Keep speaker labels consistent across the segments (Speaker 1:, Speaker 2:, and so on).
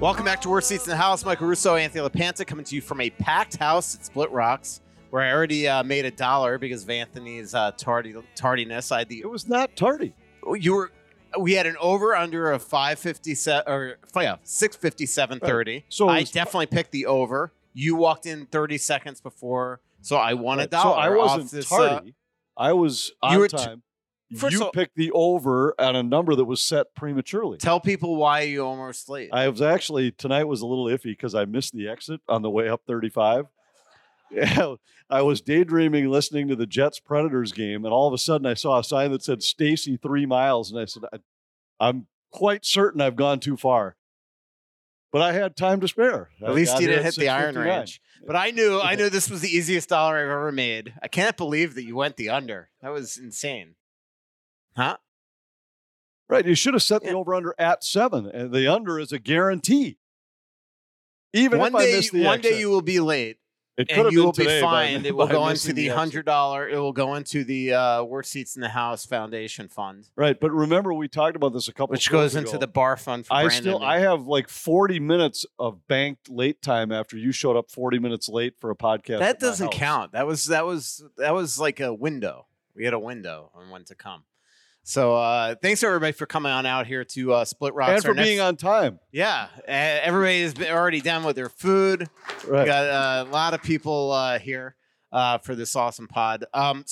Speaker 1: Welcome back to Worst Seats in the House. Michael Russo, Anthony LaPanta coming to you from a packed house at Split Rocks, where I already made $1 because of Anthony's tardiness.
Speaker 2: It was not tardy.
Speaker 1: We had an over-under of 6:57:30.
Speaker 2: Right. So
Speaker 1: I definitely picked the over. You walked in 30 seconds before, so I won $1.
Speaker 2: So I wasn't
Speaker 1: off this,
Speaker 2: tardy. I was on time. You picked the over on a number that was set prematurely.
Speaker 1: Tell people why you almost late.
Speaker 2: I was actually, tonight was a little iffy because I missed the exit on the way up 35. Yeah, I was daydreaming listening to the Jets-Predators game, and all of a sudden I saw a sign that said Stacy 3 miles, and I said, I'm quite certain I've gone too far. But I had time to spare.
Speaker 1: At least you didn't hit the iron range. But I knew this was the easiest dollar I've ever made. I can't believe that you went the under. That was insane. Huh?
Speaker 2: Right. You should have set the over-under at 7, and the under is a guarantee. Even if I miss the exit.
Speaker 1: One day you will be late.
Speaker 2: It could have
Speaker 1: you
Speaker 2: been
Speaker 1: will be
Speaker 2: today
Speaker 1: fined. It will go into the
Speaker 2: exit.
Speaker 1: $100. It will go into the Worst Seats in the House Foundation Fund.
Speaker 2: Right, but remember we talked about this a couple.
Speaker 1: Which goes into the bar fund for Brandon.
Speaker 2: I have like 40 minutes of banked late time after you showed up 40 minutes late for a podcast.
Speaker 1: That doesn't count. That was like a window. We had a window on when to come. So thanks everybody for coming on out here to Split Rocks.
Speaker 2: And for being on time.
Speaker 1: Yeah. Everybody has been already done with their food.
Speaker 2: Right.
Speaker 1: We got a lot of people here for this awesome pod. March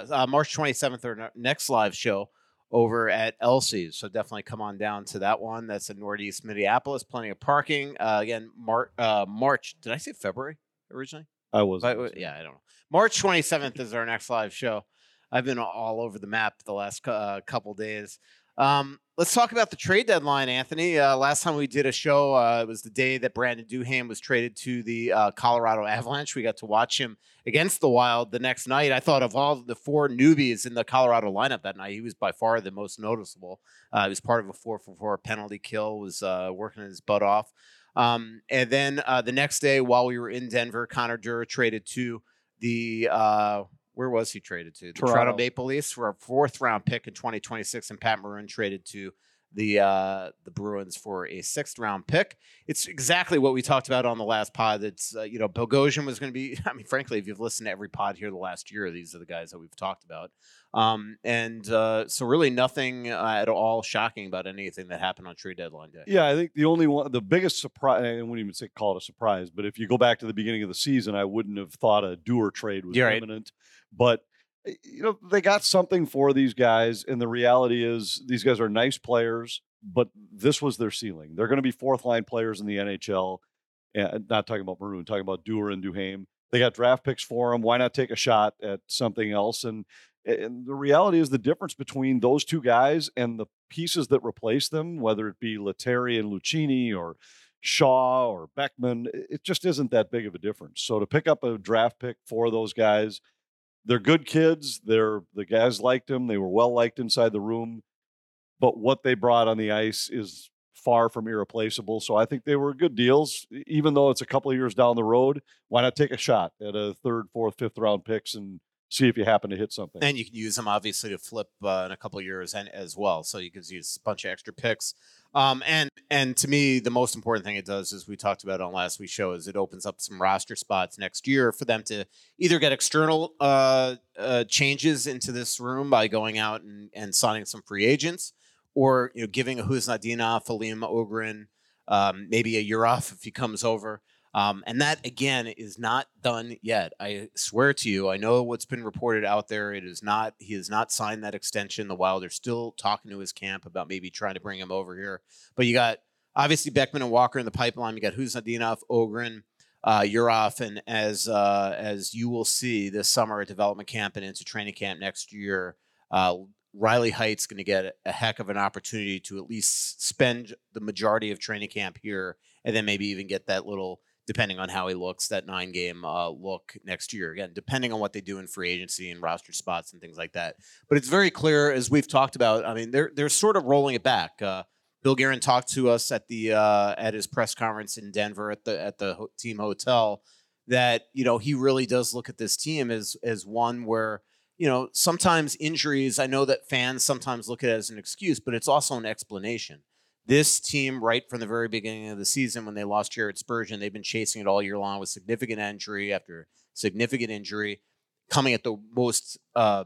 Speaker 1: 27th, our next live show over at Elsie's. So definitely come on down to that one. That's in Northeast Minneapolis. Plenty of parking. Again, March. Did I say February originally?
Speaker 2: I was.
Speaker 1: Yeah, I don't know. March 27th is our next live show. I've been all over the map the last couple days. Let's talk about the trade deadline, Anthony. Last time we did a show, it was the day that Brandon Duhaime was traded to the Colorado Avalanche. We got to watch him against the Wild the next night. I thought of all the 4 newbies in the Colorado lineup that night, he was by far the most noticeable. He was part of a 4-for-4 penalty kill, was working his butt off. And then the next day, while we were in Denver, Connor Dura traded to the where was he traded to? The Toronto Maple Leafs for a 4th-round pick in 2026, and Pat Maroon traded to the Bruins for a 6th-round pick. It's exactly what we talked about on the last pod. It's Bogosian was going to be. I mean, frankly, if you've listened to every pod here the last year, these are the guys that we've talked about. So really nothing at all shocking about anything that happened on trade deadline day.
Speaker 2: Yeah, I think the biggest surprise, I wouldn't even say call it a surprise, but if you go back to the beginning of the season, I wouldn't have thought a Dewar trade was imminent. But they got something for these guys, and the reality is these guys are nice players, but this was their ceiling. They're going to be 4th-line players in the NHL. And not talking about Maroon, talking about Dewar and Duhaime. They got draft picks for them. Why not take a shot at something else? And the reality is the difference between those two guys and the pieces that replace them, whether it be Lettieri and Lucchini or Shaw or Beckman, it just isn't that big of a difference. So to pick up a draft pick for those guys, they're good kids. The guys liked them. They were well liked inside the room. But what they brought on the ice is far from irreplaceable. So I think they were good deals, even though it's a couple of years down the road. Why not take a shot at a 3rd, 4th, 5th-round picks and see if you happen to hit something?
Speaker 1: And you can use them, obviously, to flip in a couple of years as well. So you could use a bunch of extra picks. And to me, the most important thing it does, as we talked about on last week's show, is it opens up some roster spots next year for them to either get external changes into this room by going out and signing some free agents, or giving a Huznadinov, a Liam Ogren, maybe a Urov if he comes over. And that, again, is not done yet. I swear to you, I know what's been reported out there. He has not signed that extension. The Wild are still talking to his camp about maybe trying to bring him over here. But you got, obviously, Beckman and Walker in the pipeline. You got Huznadinov, Ogren, Urov, and as you will see this summer at development camp and into training camp next year, Riley Height's going to get a heck of an opportunity to at least spend the majority of training camp here, and then maybe even get that little, depending on how he looks, that 9-game look next year. Again, depending on what they do in free agency and roster spots and things like that. But it's very clear, as we've talked about, I mean, they're sort of rolling it back. Bill Guerin talked to us at his press conference in Denver at the team hotel that, he really does look at this team as one where, sometimes injuries, I know that fans sometimes look at it as an excuse, but it's also an explanation This team, right from the very beginning of the season, when they lost Jared Spurgeon, they've been chasing it all year long with significant injury after significant injury, coming at the most,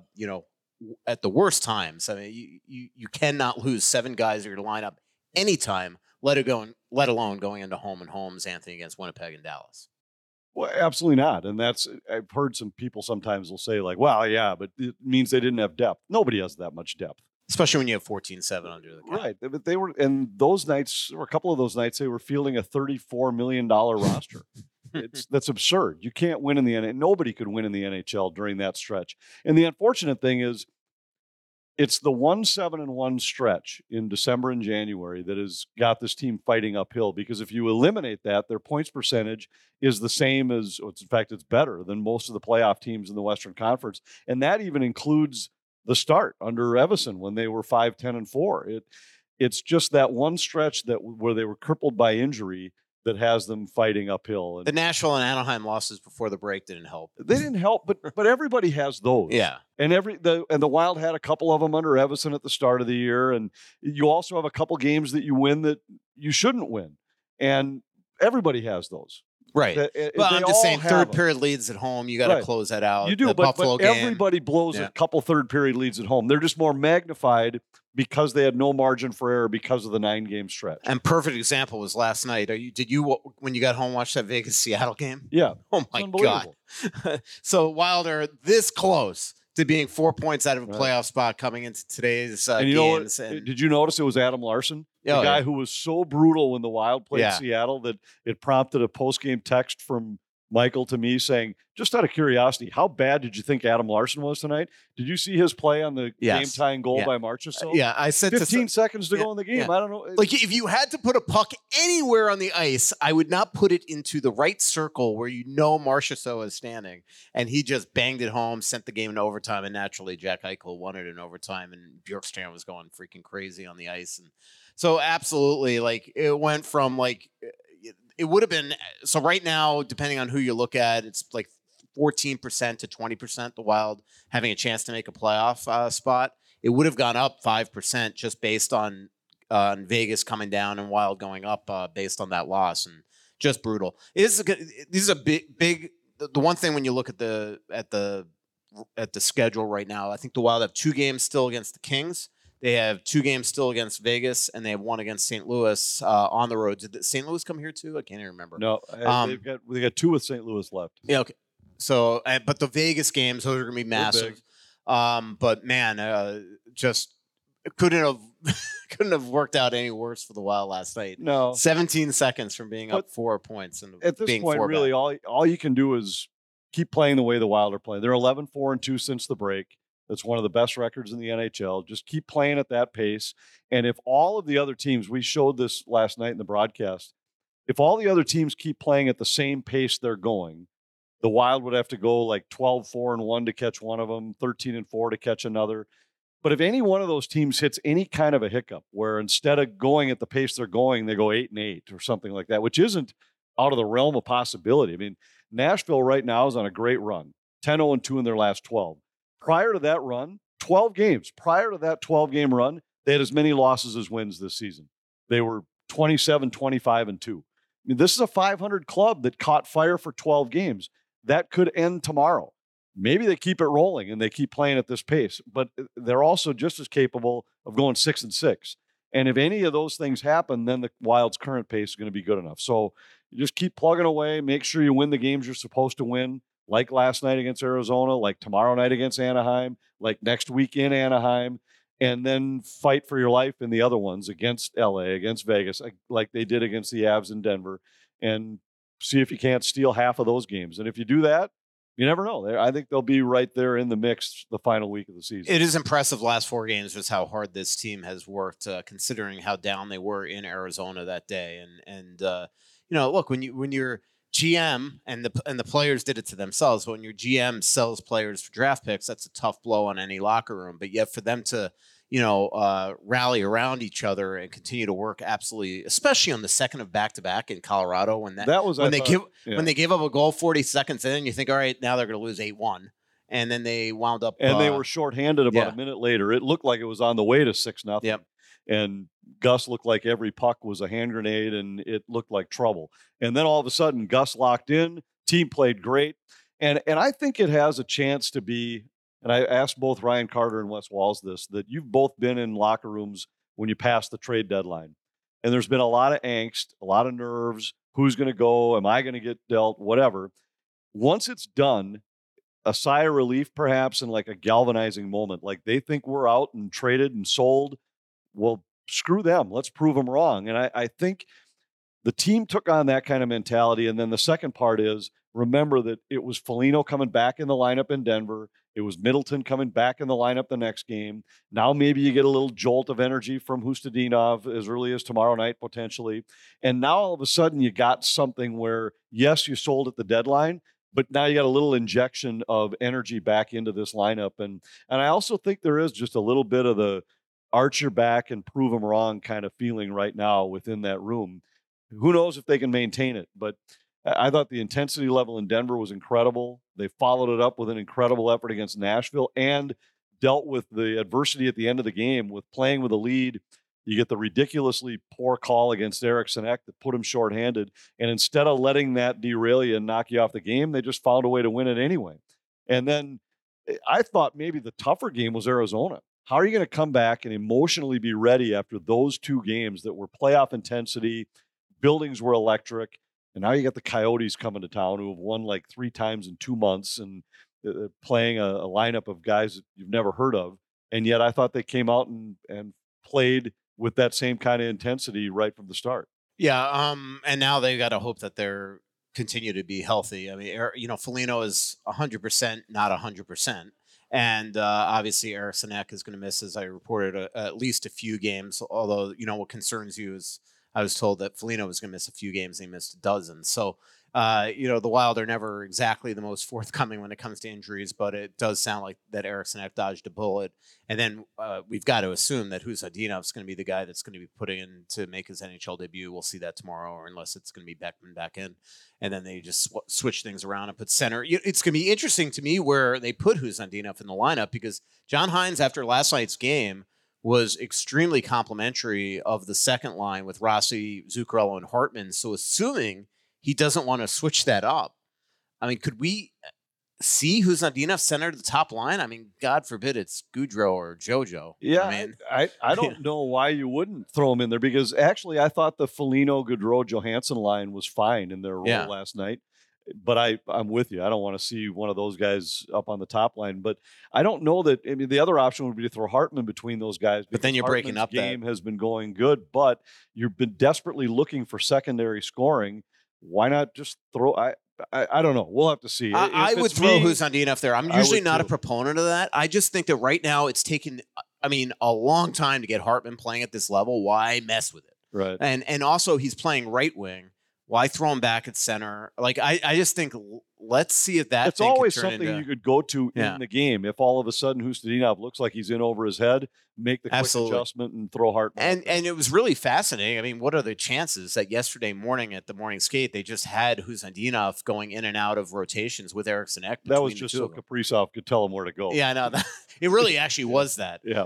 Speaker 1: at the worst times. I mean, you cannot lose 7 guys in your lineup anytime, let alone going into home and homes, Anthony, against Winnipeg and Dallas.
Speaker 2: Well, absolutely not. And I've heard some people sometimes will say like, well, yeah, but it means they didn't have depth. Nobody has that much depth.
Speaker 1: Especially when you have 14-7 under the cap.
Speaker 2: Right. But they were, and those nights, or a couple of those nights, they were fielding a $34 million roster. That's absurd. You can't win in the NHL. Nobody could win in the NHL during that stretch. And the unfortunate thing is, it's the 1-7-1 stretch in December and January that has got this team fighting uphill, because if you eliminate that, their points percentage is the same as, in fact, it's better than most of the playoff teams in the Western Conference. And that even includes the start under Evason when they were 5-10-4. It's just that one stretch where they were crippled by injury that has them fighting uphill. And
Speaker 1: the Nashville and Anaheim losses before the break didn't help.
Speaker 2: They didn't help, but everybody has those.
Speaker 1: Yeah.
Speaker 2: And the Wild had a couple of them under Evason at the start of the year, and you also have a couple games that you win that you shouldn't win, and everybody has those.
Speaker 1: Right. But I'm just saying, third period leads at home, you got to close that out.
Speaker 2: You do, but everybody blows a couple third period leads at home. They're just more magnified because they had no margin for error because of the 9-game stretch.
Speaker 1: And perfect example was last night. Did you, when you got home, watch that Vegas-Seattle game?
Speaker 2: Yeah.
Speaker 1: Oh, my God. So Wild are this close to being 4 points out of a playoff spot coming into today's games.
Speaker 2: Did you notice it was Adam Larson? The guy who was so brutal when the Wild played Seattle that it prompted a post-game text from Michael to me saying, just out of curiosity, how bad did you think Adam Larson was tonight? Did you see his play on the game-tying goal by Marchessault?
Speaker 1: I said
Speaker 2: 15 seconds to go in the game. I don't know.
Speaker 1: Like, if you had to put a puck anywhere on the ice, I would not put it into the right circle where Marchessault is standing. And he just banged it home, sent the game into overtime, and naturally Jack Eichel won it in overtime, and Bjorkstrand was going freaking crazy on the ice. And so absolutely, like, it went from like – it would have been, so right now, depending on who you look at, it's like 14% to 20% the Wild having a chance to make a playoff spot. It would have gone up 5% just based on Vegas coming down and Wild going up based on that loss, and just brutal. This is a big. The one thing when you look at the schedule right now, I think the Wild have 2 games still against the Kings. They have 2 games still against Vegas, and they have 1 against St. Louis on the road. Did St. Louis come here too? I can't even remember.
Speaker 2: No, they got 2 with St. Louis left.
Speaker 1: Yeah, okay. So, but the Vegas games, those are going to be massive. But man, just couldn't have worked out any worse for the Wild last night.
Speaker 2: No,
Speaker 1: 17 seconds from being up 4 points, and
Speaker 2: at this
Speaker 1: being
Speaker 2: point, really, all you can do is keep playing the way the Wild are playing. They're 11-4-2 since the break. That's one of the best records in the NHL. Just keep playing at that pace. And if all of the other teams, we showed this last night in the broadcast, if all the other teams keep playing at the same pace they're going, the Wild would have to go like 12-4-1 to catch one of them, 13-4 to catch another. But if any one of those teams hits any kind of a hiccup where instead of going at the pace they're going, they go 8-8 or something like that, which isn't out of the realm of possibility. I mean, Nashville right now is on a great run, 10-0-2 in their last 12. Prior to that run, 12 games. Prior to that 12-game run, they had as many losses as wins this season. They were 27-25-2. I mean, this is a 500 club that caught fire for 12 games. That could end tomorrow. Maybe they keep it rolling and they keep playing at this pace, but they're also just as capable of going 6-6. And if any of those things happen, then the Wild's current pace is going to be good enough. So you just keep plugging away. Make sure you win the games you're supposed to win. Like last night against Arizona, like tomorrow night against Anaheim, like next week in Anaheim, and then fight for your life in the other ones against LA, against Vegas, like they did against the Avs in Denver, and see if you can't steal half of those games. And if you do that, you never know. I think they'll be right there in the mix the final week of the season.
Speaker 1: It is impressive last 4 games just how hard this team has worked, considering how down they were in Arizona that day. And look, when you're GM and the players did it to themselves. But when your GM sells players for draft picks, that's a tough blow on any locker room. But yet for them to, rally around each other and continue to work absolutely, especially on the second of back-to-back in Colorado when they gave up a goal 40 seconds in, you think, all right, now they're going to lose 8-1. And then they wound up.
Speaker 2: And they were shorthanded about a minute later. It looked like it was on the way to 6-0.
Speaker 1: Yep.
Speaker 2: and Gus looked like every puck was a hand grenade, and it looked like trouble. And then all of a sudden, Gus locked in. Team played great, and I think it has a chance to be. And I asked both Ryan Carter and Wes Walz this, that you've both been in locker rooms when you pass the trade deadline. And there's been a lot of angst, a lot of nerves. Who's going to go? Am I going to get dealt? Whatever. Once it's done, a sigh of relief perhaps, and like a galvanizing moment. Like they think we're out and traded and sold. Well, screw them. Let's prove them wrong. And I think the team took on that kind of mentality. And then the second part is, remember that it was Foligno coming back in the lineup in Denver. It was Middleton coming back in the lineup the next game. Now maybe you get a little jolt of energy from Hustadinov as early as tomorrow night, potentially. And now all of a sudden you got something where, yes, you sold at the deadline, but now you got a little injection of energy back into this lineup. And I also think there is just a little bit of the arch your back and prove them wrong kind of feeling right now within that room. Who knows if they can maintain it, but I thought the intensity level in Denver was incredible. They followed it up with an incredible effort against Nashville and dealt with the adversity at the end of the game with playing with a lead. You get the ridiculously poor call against Eriksson Ek that put him shorthanded. And instead of letting that derail you and knock you off the game, they just found a way to win it anyway. And then I thought maybe the tougher game was Arizona. How are you going to come back and emotionally be ready after those two games that were playoff intensity? Buildings were electric. And now you got the Coyotes coming to town who have won like 3 times in 2 months and playing a lineup of guys that you've never heard of. And yet I thought they came out and played with that same kind of intensity right from the start.
Speaker 1: Yeah. And now they got to hope that they're continue to be healthy. I mean, Foligno is 100%, not 100%. And obviously Eriksson Ek is going to miss, as I reported, at least a few games. Although, what concerns you is I was told that Foligno was going to miss a few games. He missed a dozen. So, the Wild are never exactly the most forthcoming when it comes to injuries, but it does sound like that Eriksson Ek dodged a bullet. And then we've got to assume that Hustadinov is going to be the guy that's going to be putting in to make his NHL debut. We'll see that tomorrow, or unless it's going to be Beckman back in. And then they just switch things around and put center. It's going to be interesting to me where they put Hustadinov in the lineup, because John Hynes, after last night's game, was extremely complimentary of the second line with Rossi, Zuccarello, and Hartman. So assuming he doesn't want to switch that up, I mean, could we see Hustadinov center to the top line? I mean, God forbid it's Gaudreau or JoJo.
Speaker 2: Yeah,
Speaker 1: I mean,
Speaker 2: I don't know why you wouldn't throw him in there, because actually I thought the Foligno, Gaudreau, Johansson line was fine in their role last night. But I'm with you. I don't want to see one of those guys up on the top line. But I don't know that. I mean, the other option would be to throw Hartman between those guys.
Speaker 1: But then you're breaking up.
Speaker 2: Game has been going good, but you've been desperately looking for secondary scoring. Why not just throw? I don't know. We'll have to see.
Speaker 1: I would throw Hustadinov there. I'm usually not a proponent of that. I just think that right now it's taken, a long time to get Hartman playing at this level. Why mess with it?
Speaker 2: Right.
Speaker 1: And also he's playing right wing. Why throw him back at center? Like, I just think, let's see if that.
Speaker 2: It's always something you could go to in the game. If all of a sudden Hustadinov looks like he's in over his head, make the quick adjustment and throw Hartman.
Speaker 1: And it was really fascinating. I mean, what are the chances that yesterday morning at the morning skate they just had Hustadinov going in and out of rotations with Eriksson Ek?
Speaker 2: That was just so Kaprizov could tell him where to go.
Speaker 1: Yeah, I know. It really actually was that.
Speaker 2: Yeah.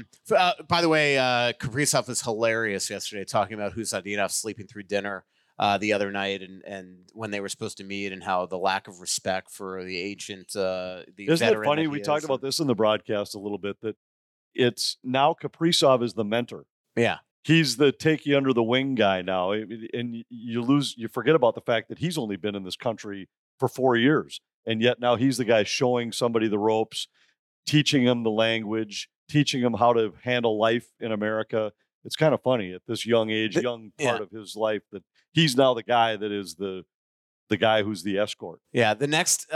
Speaker 1: By the way, Kaprizov was hilarious yesterday talking about Hustadinov sleeping through dinner the other night, and when they were supposed to meet, and how the lack of respect for the ancient,
Speaker 2: Isn't it funny? We talked about this in the broadcast a little bit, that it's now Kaprizov is the mentor.
Speaker 1: Yeah.
Speaker 2: He's the take you under the wing guy now. And you forget about the fact that he's only been in this country for 4 years. And yet now he's the guy showing somebody the ropes, teaching him the language, teaching him how to handle life in America. It's kind of funny at this young age, young part of his life, that he's now the guy that is the guy who's the escort.
Speaker 1: Yeah. The next,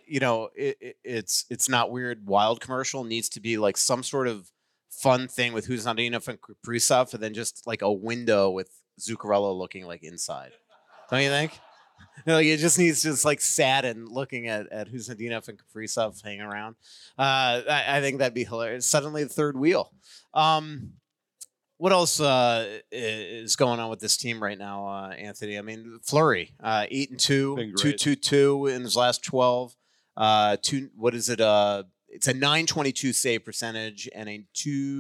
Speaker 1: it's not weird. Wild commercial needs to be like some sort of fun thing with Hustadinov and Kaprizov, and then just like a window with Zuccarello looking like inside. Don't you think? Like, it just needs just like sad and looking at Hustadinov and Kaprizov hanging around. I think that'd be hilarious. Suddenly the third wheel. What else is going on with this team right now, Anthony? I mean, Fleury, 8-2, 2-2-2 in his last 12. What is it? it's a 922 save percentage and a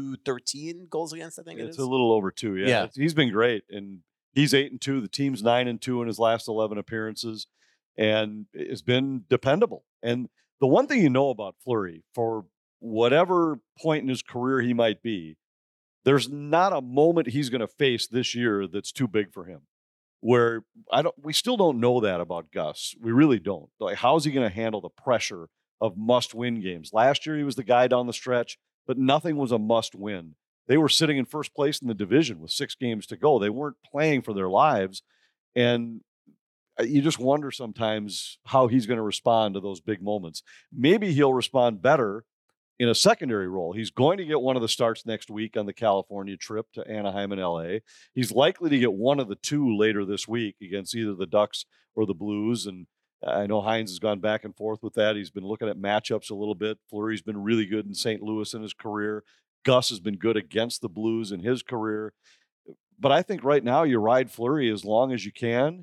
Speaker 1: 213 goals against. I think
Speaker 2: it's a little over 2. Yeah. He's been great, and he's 8-2. The team's 9-2 in his last 11 appearances, and it's been dependable. And the one thing you know about Fleury, for whatever point in his career he might be, there's not a moment he's going to face this year that's too big for him. Where we still don't know that about Gus. We really don't. Like, how's he going to handle the pressure of must-win games? Last year, he was the guy down the stretch, but nothing was a must-win. They were sitting in first place in the division with 6 games to go. They weren't playing for their lives, and you just wonder sometimes how he's going to respond to those big moments. Maybe he'll respond better in a secondary role. He's going to get one of the starts next week on the California trip to Anaheim and LA. He's likely to get one of the 2 later this week against either the Ducks or the Blues. And I know Hines has gone back and forth with that. He's been looking at matchups a little bit. Fleury's been really good in St. Louis in his career. Gus has been good against the Blues in his career. But I think right now you ride Fleury as long as you can.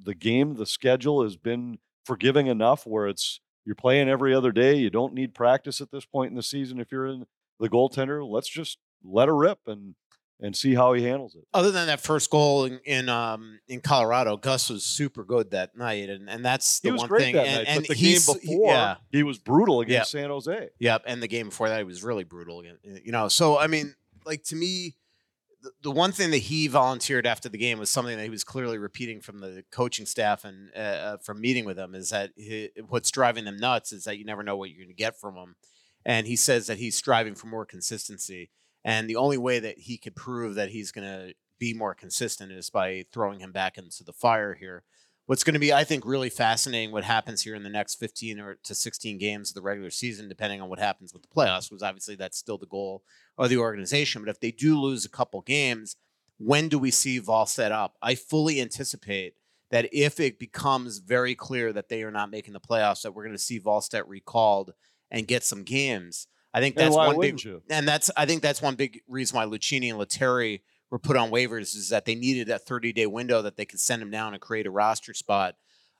Speaker 2: The schedule has been forgiving enough where you're playing every other day. You don't need practice at this point in the season. If you're in the goaltender, let's just let her rip and see how he handles it.
Speaker 1: Other than that first goal in Colorado, Gus was super good that night, and that's the one thing.
Speaker 2: And the game before, he was brutal against San Jose.
Speaker 1: Yep, and the game before that, he was really brutal again. So I mean, like, to me, the one thing that he volunteered after the game was something that he was clearly repeating from the coaching staff and from meeting with them, is that what's driving them nuts is that you never know what you're going to get from him. And he says that he's striving for more consistency. And the only way that he could prove that he's going to be more consistent is by throwing him back into the fire here. What's going to be, I think, really fascinating what happens here in the next 15 or to 16 games of the regular season, depending on what happens with the playoffs, because obviously that's still the goal of the organization. But if they do lose a couple games, when do we see Wallstedt up? I fully anticipate that if it becomes very clear that they are not making the playoffs, that we're going to see Wallstedt recalled and get some games. I think that's one big, and I think that's one big reason why Lucchini and Lettieri were put on waivers, is that they needed that 30-day window that they could send him down and create a roster spot.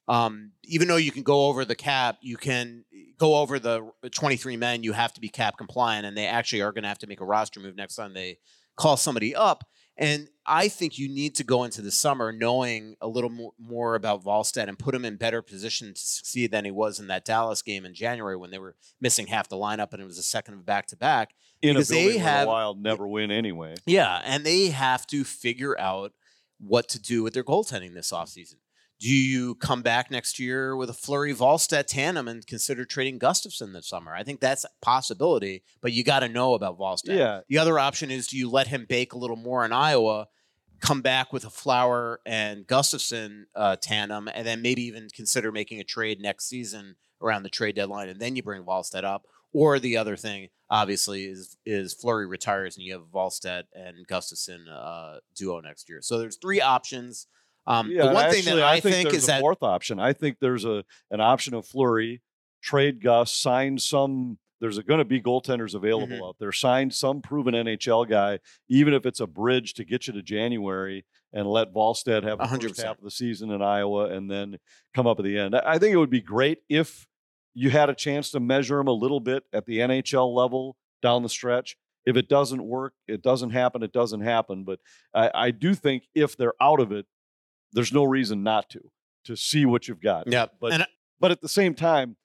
Speaker 1: Even though you can go over the cap, you can go over the 23 men, you have to be cap compliant, and they actually are going to have to make a roster move next time they call somebody up. And I think you need to go into the summer knowing a little more about Wallstedt and put him in better position to succeed than he was in that Dallas game in January when they were missing half the lineup and it was a second of back-to-back.
Speaker 2: Because they have, the Wild never win anyway.
Speaker 1: Yeah, and they have to figure out what to do with their goaltending this offseason. Do you come back next year with a Fleury-Wallstedt tandem and consider trading Gustafsson this summer? I think that's a possibility, but you got to know about Wallstedt.
Speaker 2: Yeah.
Speaker 1: The other option is, do you let him bake a little more in Iowa, come back with a Flower and Gustafsson tandem, and then maybe even consider making a trade next season around the trade deadline, and then you bring Wallstedt up? Or the other thing, obviously, is Fleury retires and you have Wallstedt and Gustafsson duo next year. So there's 3 options. The one thing that I think is that
Speaker 2: fourth option. I think there's an option of Fleury, trade Gus, sign some. There's going to be goaltenders available out there. Sign some proven NHL guy, even if it's a bridge to get you to January, and let Wallstedt have the
Speaker 1: 100%.
Speaker 2: first half of the season in Iowa and then come up at the end. I think it would be great if you had a chance to measure him a little bit at the NHL level down the stretch. If it doesn't work, it doesn't happen. It doesn't happen. But I do think if they're out of it, there's no reason not to see what you've got.
Speaker 1: Yeah,
Speaker 2: but at the same time,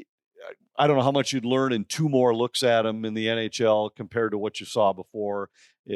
Speaker 2: I don't know how much you'd learn in 2 more looks at him in the NHL compared to what you saw before.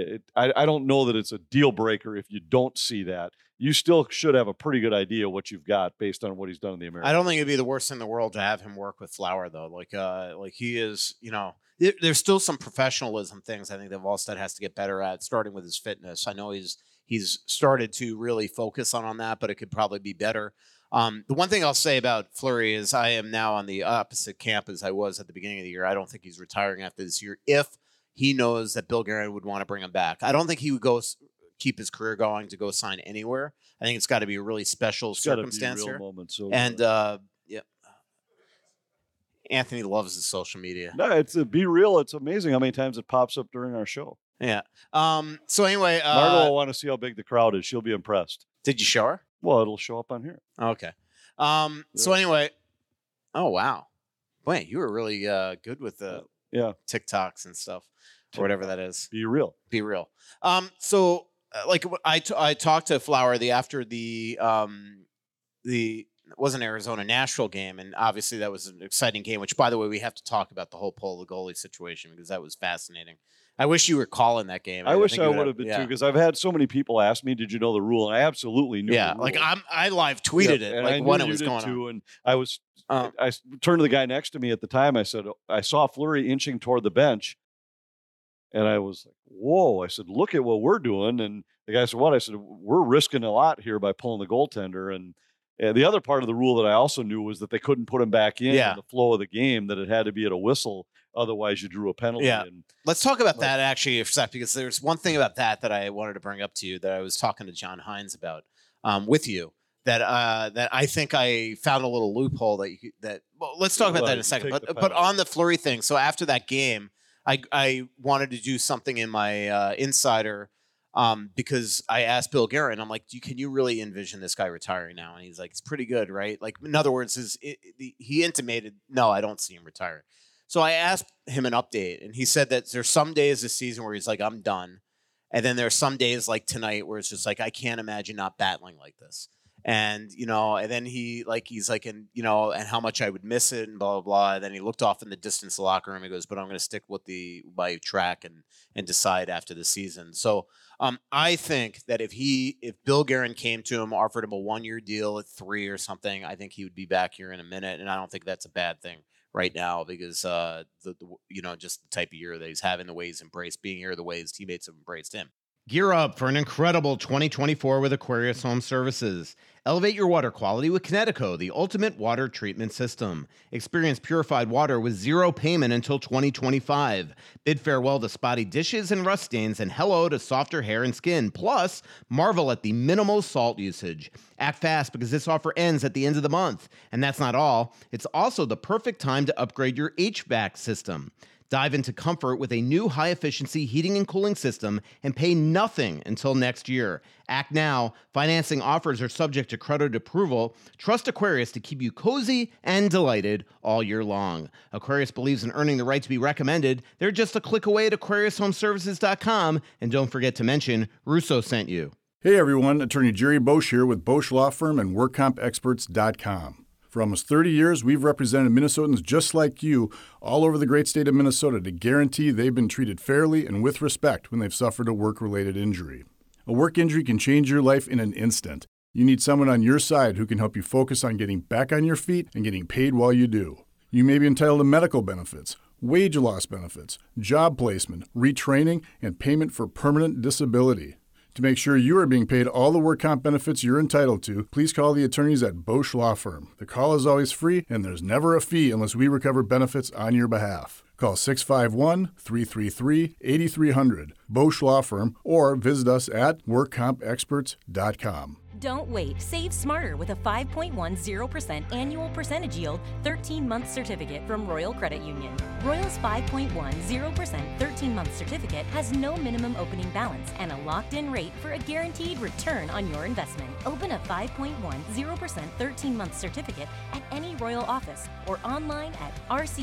Speaker 2: I don't know that it's a deal breaker if you don't see that. You still should have a pretty good idea what you've got based on what he's done in the American.
Speaker 1: I don't think it'd be the worst thing in the world to have him work with Flower, though. Like he is, there's still some professionalism things I think that Wallstedt has to get better at, starting with his fitness. I know he's started to really focus on that, but it could probably be better. The one thing I'll say about Fleury is I am now on the opposite camp as I was at the beginning of the year. I don't think he's retiring after this year if he knows that Bill Guerin would want to bring him back. I don't think he would go keep his career going to go sign anywhere. I think it's got to be a really special circumstance here. And Anthony loves his social media.
Speaker 2: No, it's Be Real. It's amazing how many times it pops up during our show.
Speaker 1: Yeah. So anyway,
Speaker 2: Margo will want to see how big the crowd is. She'll be impressed.
Speaker 1: Did you show her?
Speaker 2: Well, it'll show up on here.
Speaker 1: Okay. So anyway, oh wow, Boy, you were really good with the TikToks and stuff, or whatever that is.
Speaker 2: Be real.
Speaker 1: Be real. So like I talked to Flower after the it wasn't Arizona Nashville game, and obviously that was an exciting game. Which, by the way, we have to talk about the whole Pole the goalie situation because that was fascinating. I wish you were calling that game.
Speaker 2: I wish I would have been too, because I've had so many people ask me, "Did you know the rule?" And I absolutely knew.
Speaker 1: Yeah,
Speaker 2: the rule.
Speaker 1: like I live tweeted it, like when it was going on.
Speaker 2: And I turned to the guy next to me at the time. I said, "I saw Fleury inching toward the bench," and I was like, "Whoa!" I said, "Look at what we're doing." And the guy said, "What?" I said, "We're risking a lot here by pulling the goaltender." And the other part of the rule that I also knew was that they couldn't put him back in the flow of the game, that it had to be at a whistle. Otherwise, you drew a penalty.
Speaker 1: Yeah. Let's talk about that actually for a sec, because there's one thing about that I wanted to bring up to you that I was talking to John Hines about with you that I think I found a little loophole well, let's talk about that in a second. But on the Fleury thing, so after that game, I wanted to do something in my insider because I asked Bill Guerin, I'm like, can you really envision this guy retiring now? And he's like, it's pretty good, right? Like, in other words, he intimated, no, I don't see him retiring. So I asked him an update, and he said that there's some days this season where he's like, I'm done. And then there's some days like tonight where it's just like, I can't imagine not battling like this. And, and then he's like, and how much I would miss it and blah, blah, blah. And then he looked off in the distance of the locker room. He goes, but I'm going to stick with my track and decide after the season. So I think that if Bill Guerin came to him, offered him a 1-year deal at 3 or something, I think he would be back here in a minute. And I don't think that's a bad thing right now, because just the type of year that he's having, the way he's embraced being here, the way his teammates have embraced him.
Speaker 3: Gear up for an incredible 2024 with Aquarius Home Services. Elevate your water quality with Kinetico, the ultimate water treatment system. Experience purified water with zero payment until 2025. Bid farewell to spotty dishes and rust stains, and hello to softer hair and skin. Plus, marvel at the minimal salt usage. Act fast, because this offer ends at the end of the month. And that's not all. It's also the perfect time to upgrade your HVAC system. Dive into comfort with a new high-efficiency heating and cooling system and pay nothing until next year. Act now. Financing offers are subject to credit approval. Trust Aquarius to keep you cozy and delighted all year long. Aquarius believes in earning the right to be recommended. They're just a click away at AquariusHomeservices.com. And don't forget to mention Russo sent you.
Speaker 4: Hey everyone, Attorney Jerry Bosch here with Bosch Law Firm and WorkCompExperts.com. For almost 30 years, we've represented Minnesotans just like you all over the great state of Minnesota to guarantee they've been treated fairly and with respect when they've suffered a work-related injury. A work injury can change your life in an instant. You need someone on your side who can help you focus on getting back on your feet and getting paid while you do. You may be entitled to medical benefits, wage loss benefits, job placement, retraining, and payment for permanent disability. To make sure you are being paid all the work comp benefits you're entitled to, please call the attorneys at Bosch Law Firm. The call is always free, and there's never a fee unless we recover benefits on your behalf. Call 651-333-8300, Bosch Law Firm, or visit us at WorkCompExperts.com.
Speaker 5: Don't wait. Save smarter with a 5.10% annual percentage yield 13-month certificate from Royal Credit Union. Royal's 5.10% 13-month certificate has no minimum opening balance and a locked-in rate for a guaranteed return on your investment. Open a 5.10% 13-month certificate at any Royal office or online at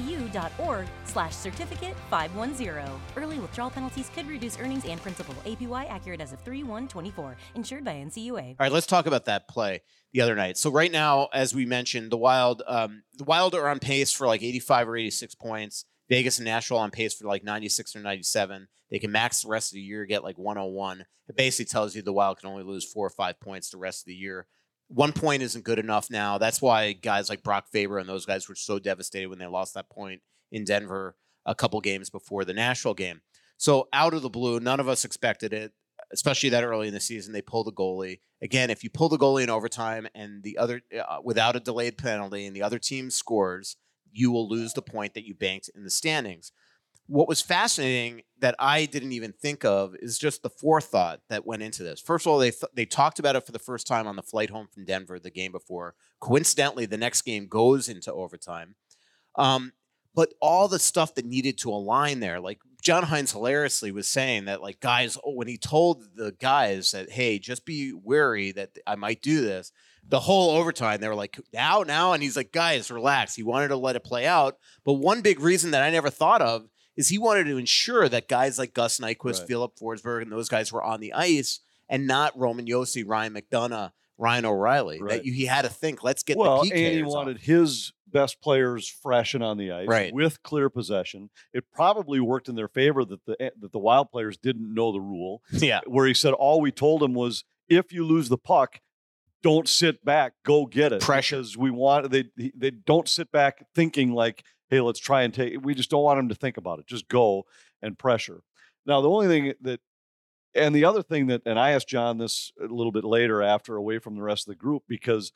Speaker 5: rcu.org/certificate510. Early withdrawal penalties could reduce earnings and principal. APY accurate as of 3/1/24. Insured by NCUA.
Speaker 1: All right, let's talk about that play the other night. So right now, as we mentioned, the Wild are on pace for like 85 or 86 points. Vegas and Nashville on pace for like 96 or 97. They can max the rest of the year, get like 101. It basically tells you the Wild can only lose 4 or 5 points the rest of the year. 1 point isn't good enough now. That's why guys like Brock Faber and those guys were so devastated when they lost that point in Denver a couple games before the Nashville game. So out of the blue, none of us expected it, especially that early in the season. They pulled the goalie. Again, if you pull the goalie in overtime and the other without a delayed penalty and the other team scores, you will lose the point that you banked in the standings. What was fascinating that I didn't even think of is just the forethought that went into this. First of all, they talked about it for the first time on the flight home from Denver the game before. Coincidentally, the next game goes into overtime. But all the stuff that needed to align there, like John Hines hilariously was saying that, like, guys, when he told the guys that, hey, just be wary that I might do this, the whole overtime, they were like, now, and he's like, guys, relax. He wanted to let it play out. But one big reason that I never thought of is he wanted to ensure that guys like Gus Nyquist, Philip Forsberg, and those guys were on the ice and not Roman Josi, Ryan McDonough, Ryan O'Reilly. That he had to think, let's get the PKs
Speaker 2: and he wanted his best players fresh and on the ice with clear possession. It probably worked in their favor that the Wild players didn't know the rule.
Speaker 1: Yeah.
Speaker 2: Where he said all we told him was, if you lose the puck, don't sit back, go get it.
Speaker 1: Pressures.
Speaker 2: We want they don't sit back thinking like, hey, let's try and take. We just don't want them to think about it. Just go and pressure. Now, the only thing that, and the other thing that, and I asked John this a little bit later after, away from the rest of the group, because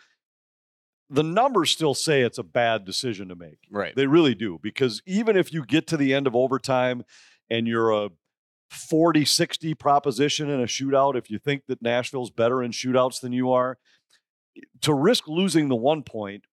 Speaker 2: the numbers still say it's a bad decision to make.
Speaker 1: Right.
Speaker 2: They really do, because even if you get to the end of overtime and you're a 40-60 proposition in a shootout, if you think that Nashville's better in shootouts than you are, to risk losing the 1 point,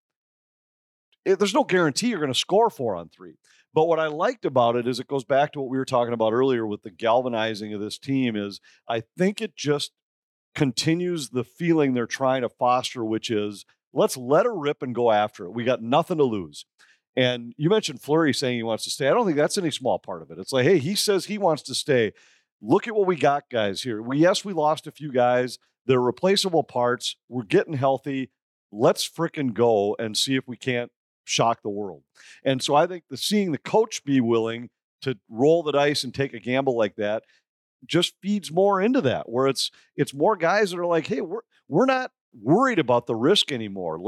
Speaker 2: there's no guarantee you're going to score 4 on 3. But what I liked about it is it goes back to what we were talking about earlier with the galvanizing of this team. Is I think it just continues the feeling they're trying to foster, which is, let's let her rip and go after it. We got nothing to lose. And you mentioned Fleury saying he wants to stay. I don't think that's any small part of it. It's like, hey, he says he wants to stay. Look at what we got, guys, here. We lost a few guys. They're replaceable parts. We're getting healthy. Let's frickin' go and see if we can't shock the world. And so I think seeing the coach be willing to roll the dice and take a gamble like that just feeds more into that, where it's more guys that are like, hey, we're not worried about the risk anymore.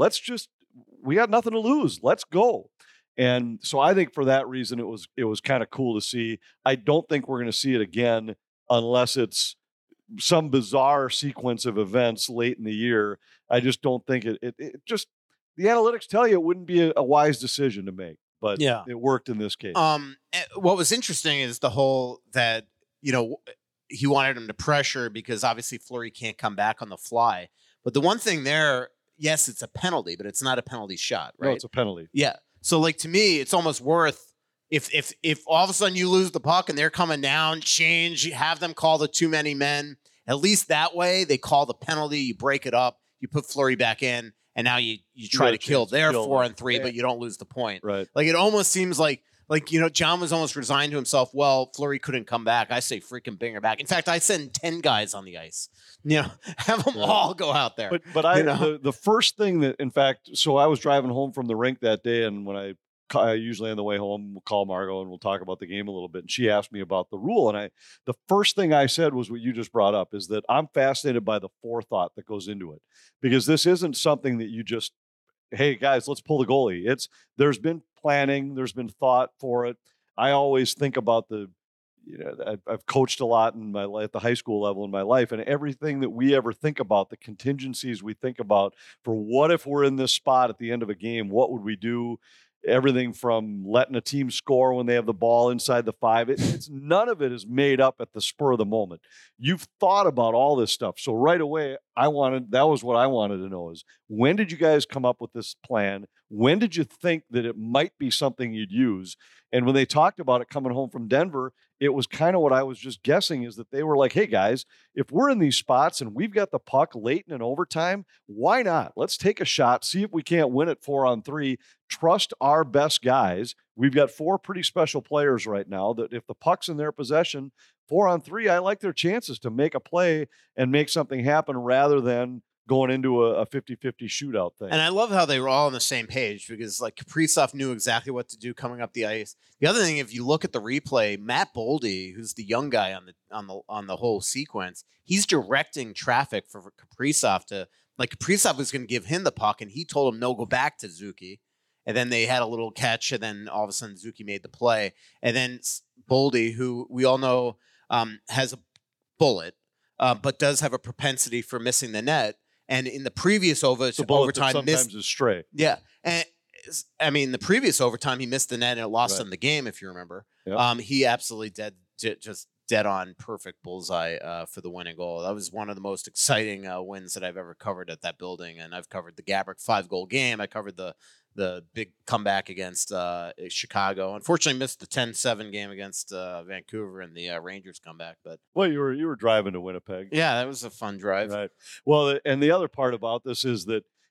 Speaker 2: We got nothing to lose. Let's go. And so I think for that reason, it was kind of cool to see. I don't think we're going to see it again unless it's some bizarre sequence of events late in the year. I just don't think it just, the analytics tell you it wouldn't be a wise decision to make, but it worked in this case.
Speaker 1: What was interesting is the whole that, he wanted him to pressure because obviously Fleury can't come back on the fly. But the one thing there, yes, it's a penalty, but it's not a penalty shot, right?
Speaker 2: No, it's a penalty.
Speaker 1: Yeah. So like, to me, it's almost worth, if all of a sudden you lose the puck and they're coming down, have them call the too many men. At least that way they call the penalty, you break it up, you put Fleury back in, and now you try to kill their 4 on 3, but you don't lose the point.
Speaker 2: Right.
Speaker 1: Like, it almost seems like John was almost resigned to himself. Well, Fleury couldn't come back. I say freaking bring her back. In fact, I send 10 guys on the ice. Have them all go out there.
Speaker 2: But the first thing that, in fact, so I was driving home from the rink that day, and when I usually on the way home, we'll call Margot and we'll talk about the game a little bit. And she asked me about the rule. And the first thing I said was what you just brought up, is that I'm fascinated by the forethought that goes into it, because this isn't something that you just, hey guys, let's pull the goalie. There's been planning, there's been thought for it. I always think about I've coached a lot in my life, at the high school level in my life, and everything that we ever think about, the contingencies we think about for what if we're in this spot at the end of a game, what would we do? Everything from letting a team score when they have the ball inside the 5. It's none of it is made up at the spur of the moment. You've thought about all this stuff. So right away, that was what I wanted to know, is when did you guys come up with this plan? When did you think that it might be something you'd use? And when they talked about it coming home from Denver, it was kind of what I was just guessing, is that they were like, hey guys, if we're in these spots and we've got the puck late in an overtime, why not? Let's take a shot, see if we can't win it 4 on 3. Trust our best guys. We've got 4 pretty special players right now that if the puck's in their possession, 4 on 3, I like their chances to make a play and make something happen rather than going into a 50-50 shootout thing.
Speaker 1: And I love how they were all on the same page, because like Kaprizov knew exactly what to do coming up the ice. The other thing, if you look at the replay, Matt Boldy, who's the young guy on the whole sequence, he's directing traffic for Kaprizov to, like, Kaprizov was going to give him the puck, and he told him, no, go back to Zuki. And then they had a little catch, and then all of a sudden Zuki made the play. And then Boldy, who we all know has a bullet, but does have a propensity for missing the net. And in the previous overtime,
Speaker 2: sometimes is stray.
Speaker 1: Yeah, and I mean, the previous overtime, he missed the net and it lost him the game, if you remember.
Speaker 2: Yep.
Speaker 1: He absolutely just dead on perfect bullseye for the winning goal. That was one of the most exciting wins that I've ever covered at that building. And I've covered the Gaborik 5-goal game. I covered the big comeback against Chicago. Unfortunately, missed the 10-7 game against Vancouver and the Rangers comeback. But
Speaker 2: well, you were driving to Winnipeg.
Speaker 1: Yeah, that was a fun drive.
Speaker 2: Right. Well, and the other part about this is that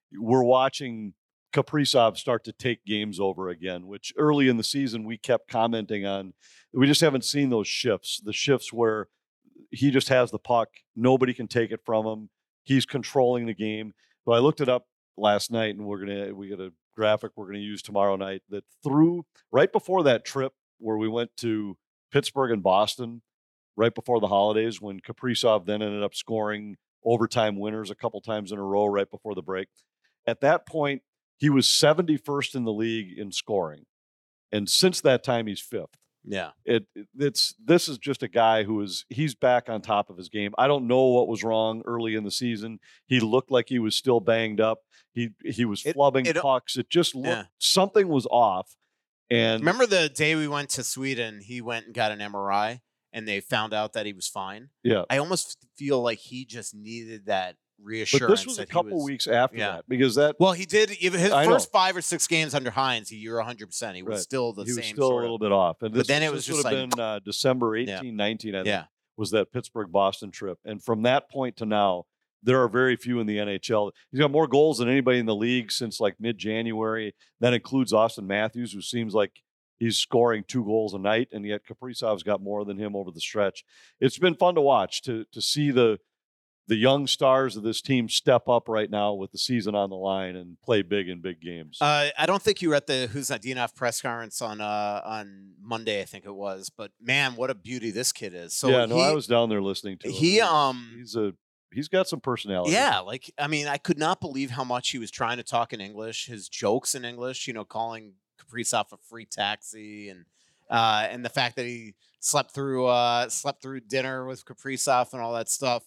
Speaker 2: we're watching Kaprizov start to take games over again, which early in the season we kept commenting on. We just haven't seen those shifts, the shifts where he just has the puck. Nobody can take it from him. He's controlling the game. So I looked it up last night, and we got a graphic we're going to use tomorrow night that through right before that trip where we went to Pittsburgh and Boston, right before the holidays, when Kaprizov then ended up scoring overtime winners a couple times in a row right before the break. At that point, he was 71st in the league in scoring. And since that time, he's 5th.
Speaker 1: Yeah.
Speaker 2: This is just a guy he's back on top of his game. I don't know what was wrong early in the season. He looked like he was still banged up. He was flubbing pucks. It just looked something was off. And
Speaker 1: remember the day we went to Sweden, he went and got an MRI and they found out that he was fine.
Speaker 2: Yeah.
Speaker 1: I almost feel like he just needed that reassurance.
Speaker 2: But this was a couple weeks after that, because
Speaker 1: he did his first 5 or 6 games under Hines. You're 100%. He was still the same.
Speaker 2: He was still a little bit off, and
Speaker 1: but then it was just
Speaker 2: would have been December 18, 19. I think was that Pittsburgh Boston trip, and from that point to now, there are very few in the NHL. He's got more goals than anybody in the league since like mid-January. That includes Austin Matthews, who seems like he's scoring 2 goals a night, and yet Kaprizov's got more than him over the stretch. It's been fun to watch, to see the young stars of this team step up right now with the season on the line and play big in big games.
Speaker 1: I don't think you were at the Huzdinov press conference on Monday, I think it was, but man, what a beauty this kid is. So
Speaker 2: I was down there listening to him. He's got some personality.
Speaker 1: Yeah, I could not believe how much he was trying to talk in English, his jokes in English, calling Kaprizov a free taxi, and the fact that he slept through dinner with Kaprizov and all that stuff.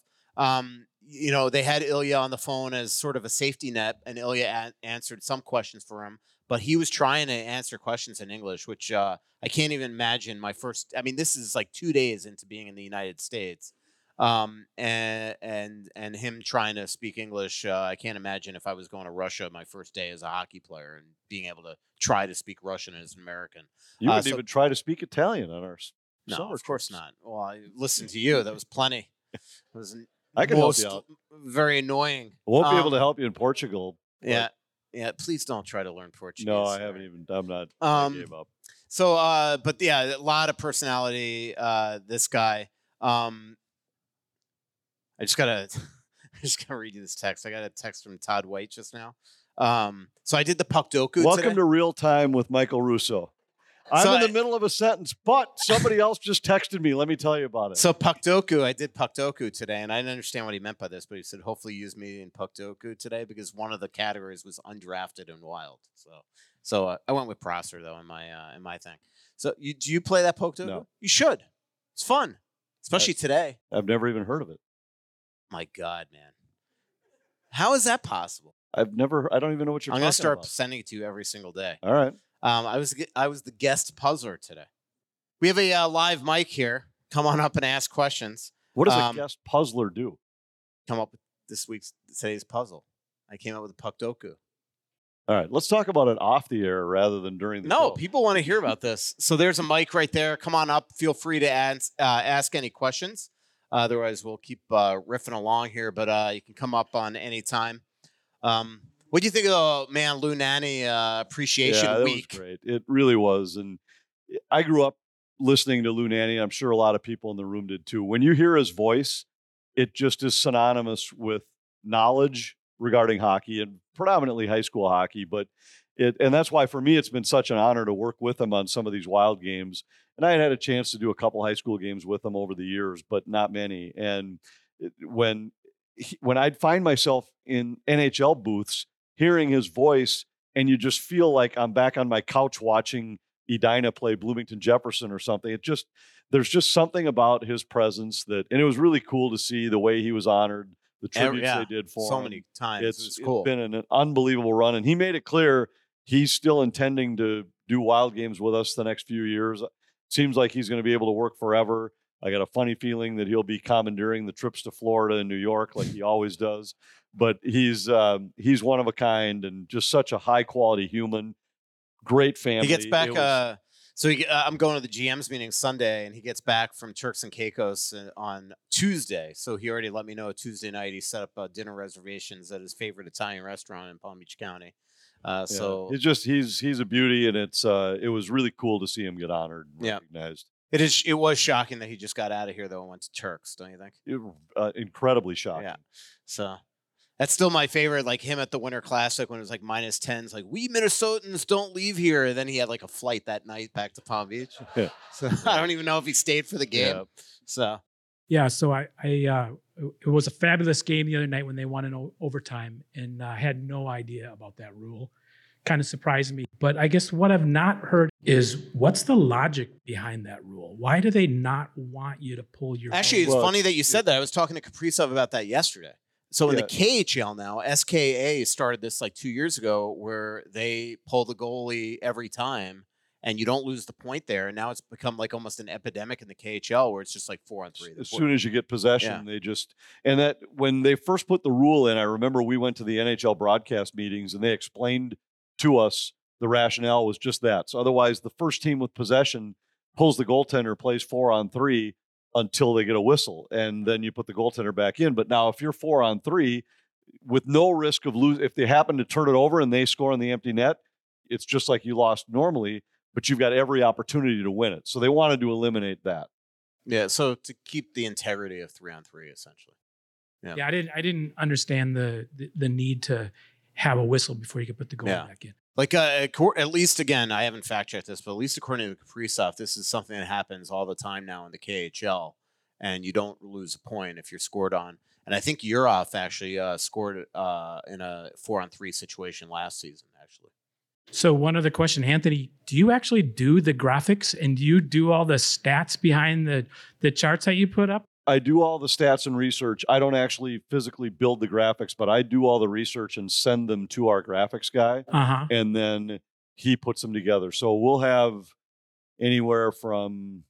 Speaker 1: They had Ilya on the phone as sort of a safety net, and Ilya answered some questions for him, but he was trying to answer questions in English, which I can't even imagine this is like 2 days into being in the United States. And him trying to speak English. I can't imagine if I was going to Russia my first day as a hockey player and being able to try to speak Russian as an American.
Speaker 2: You would even try to speak Italian on our
Speaker 1: No, of course not. Well, I listened to you. That was plenty. It was
Speaker 2: I can help you out.
Speaker 1: Very annoying.
Speaker 2: I won't be able to help you in Portugal.
Speaker 1: Yeah. Please don't try to learn Portuguese.
Speaker 2: No, I haven't even. I'm not. I gave up.
Speaker 1: So, but yeah, a lot of personality. This guy. I just gotta read you this text. I got a text from Todd White just now. So I did the Puck Doku.
Speaker 2: Welcome
Speaker 1: today.
Speaker 2: to Real Time with Michael Russo. I'm in the middle of a sentence, but somebody else just texted me. Let me tell you about it.
Speaker 1: So Puck Doku, I did Puck Doku today, and I didn't understand what he meant by this, but he said, hopefully use me in Puck Doku today, because one of the categories was undrafted and wild. So I went with Prosser, though, in my thing. So do you play that Puck Doku?
Speaker 2: No.
Speaker 1: You should. It's fun, especially today.
Speaker 2: I've never even heard of it.
Speaker 1: My God, man. How is that possible?
Speaker 2: I don't even know what you're talking about.
Speaker 1: I'm going to start sending it to you every single day.
Speaker 2: All right.
Speaker 1: I was the guest puzzler today. We have a live mic here. Come on up and ask questions.
Speaker 2: What does a guest puzzler do?
Speaker 1: Come up with today's puzzle. I came up with a Puck Doku.
Speaker 2: All right, let's talk about it off the air rather than during the show.
Speaker 1: No, people want to hear about this. So there's a mic right there. Come on up. Feel free to ask any questions. Otherwise, we'll keep riffing along here. But you can come up on any time. What do you think of Lou Nanne Appreciation Week?
Speaker 2: Was great. It really was. And I grew up listening to Lou Nanne. I'm sure a lot of people in the room did too. When you hear his voice, it just is synonymous with knowledge regarding hockey, and predominantly high school hockey. And that's why for me, it's been such an honor to work with him on some of these wild games. And I had a chance to do a couple high school games with him over the years, but not many. And when I'd find myself in NHL booths, hearing his voice, and you just feel like I'm back on my couch watching Edina play Bloomington Jefferson or something. There's just something about his presence and it was really cool to see the way he was honored, the tributes they did for him.
Speaker 1: So many times. It's cool.
Speaker 2: It's been an unbelievable run, and he made it clear he's still intending to do wild games with us the next few years. Seems like he's going to be able to work forever. I got a funny feeling that he'll be commandeering the trips to Florida and New York like he always does. But he's one of a kind and just such a high quality human. Great family.
Speaker 1: He gets back So I'm going to the GM's meeting Sunday, and he gets back from Turks and Caicos on Tuesday. So he already let me know Tuesday night he set up dinner reservations at his favorite Italian restaurant in Palm Beach County. So
Speaker 2: he's a beauty, and it was really cool to see him get honored, recognized.
Speaker 1: It was shocking that he just got out of here though and went to Turks, don't you think?
Speaker 2: Incredibly shocking.
Speaker 1: Yeah. So that's still my favorite, like him at the Winter Classic when it was like -10s, like, we Minnesotans don't leave here. And then he had like a flight that night back to Palm Beach. So I don't even know if he stayed for the game. Yeah. So
Speaker 6: it was a fabulous game the other night when they won in overtime, and I had no idea about that rule. Kind of surprised me. But I guess what I've not heard is, what's the logic behind that rule? Why do they not want you to pull your...
Speaker 1: Actually, it's funny that you said that. I was talking to Kaprizov about that yesterday. So in the KHL now, SKA started this like 2 years ago, where they pull the goalie every time and you don't lose the point there. And now it's become like almost an epidemic in the KHL, where it's just like 4-on-3.
Speaker 2: As soon as you get possession, and that when they first put the rule in, I remember we went to the NHL broadcast meetings and they explained to us the rationale was just that. So otherwise, the first team with possession pulls the goaltender, plays 4-on-3 until they get a whistle, and then you put the goaltender back in. But now if you're 4-on-3 with no risk of losing, if they happen to turn it over and they score on the empty net, it's just like you lost normally, but you've got every opportunity to win it. So they wanted to eliminate that.
Speaker 1: Yeah, so to keep the integrity of 3-on-3, essentially.
Speaker 6: Yeah, I didn't understand the need to have a whistle before you could put the goal back in.
Speaker 1: Like, at least, again, I haven't fact-checked this, but at least according to Kaprizov, this is something that happens all the time now in the KHL, and you don't lose a point if you're scored on. And I think Yurov actually scored in a 4-on-3 situation last season, actually.
Speaker 6: So one other question, Anthony, do you actually do the graphics, and do you do all the stats behind the charts that you put up?
Speaker 2: I do all the stats and research. I don't actually physically build the graphics, but I do all the research and send them to our graphics guy, and then he puts them together. So we'll have anywhere from,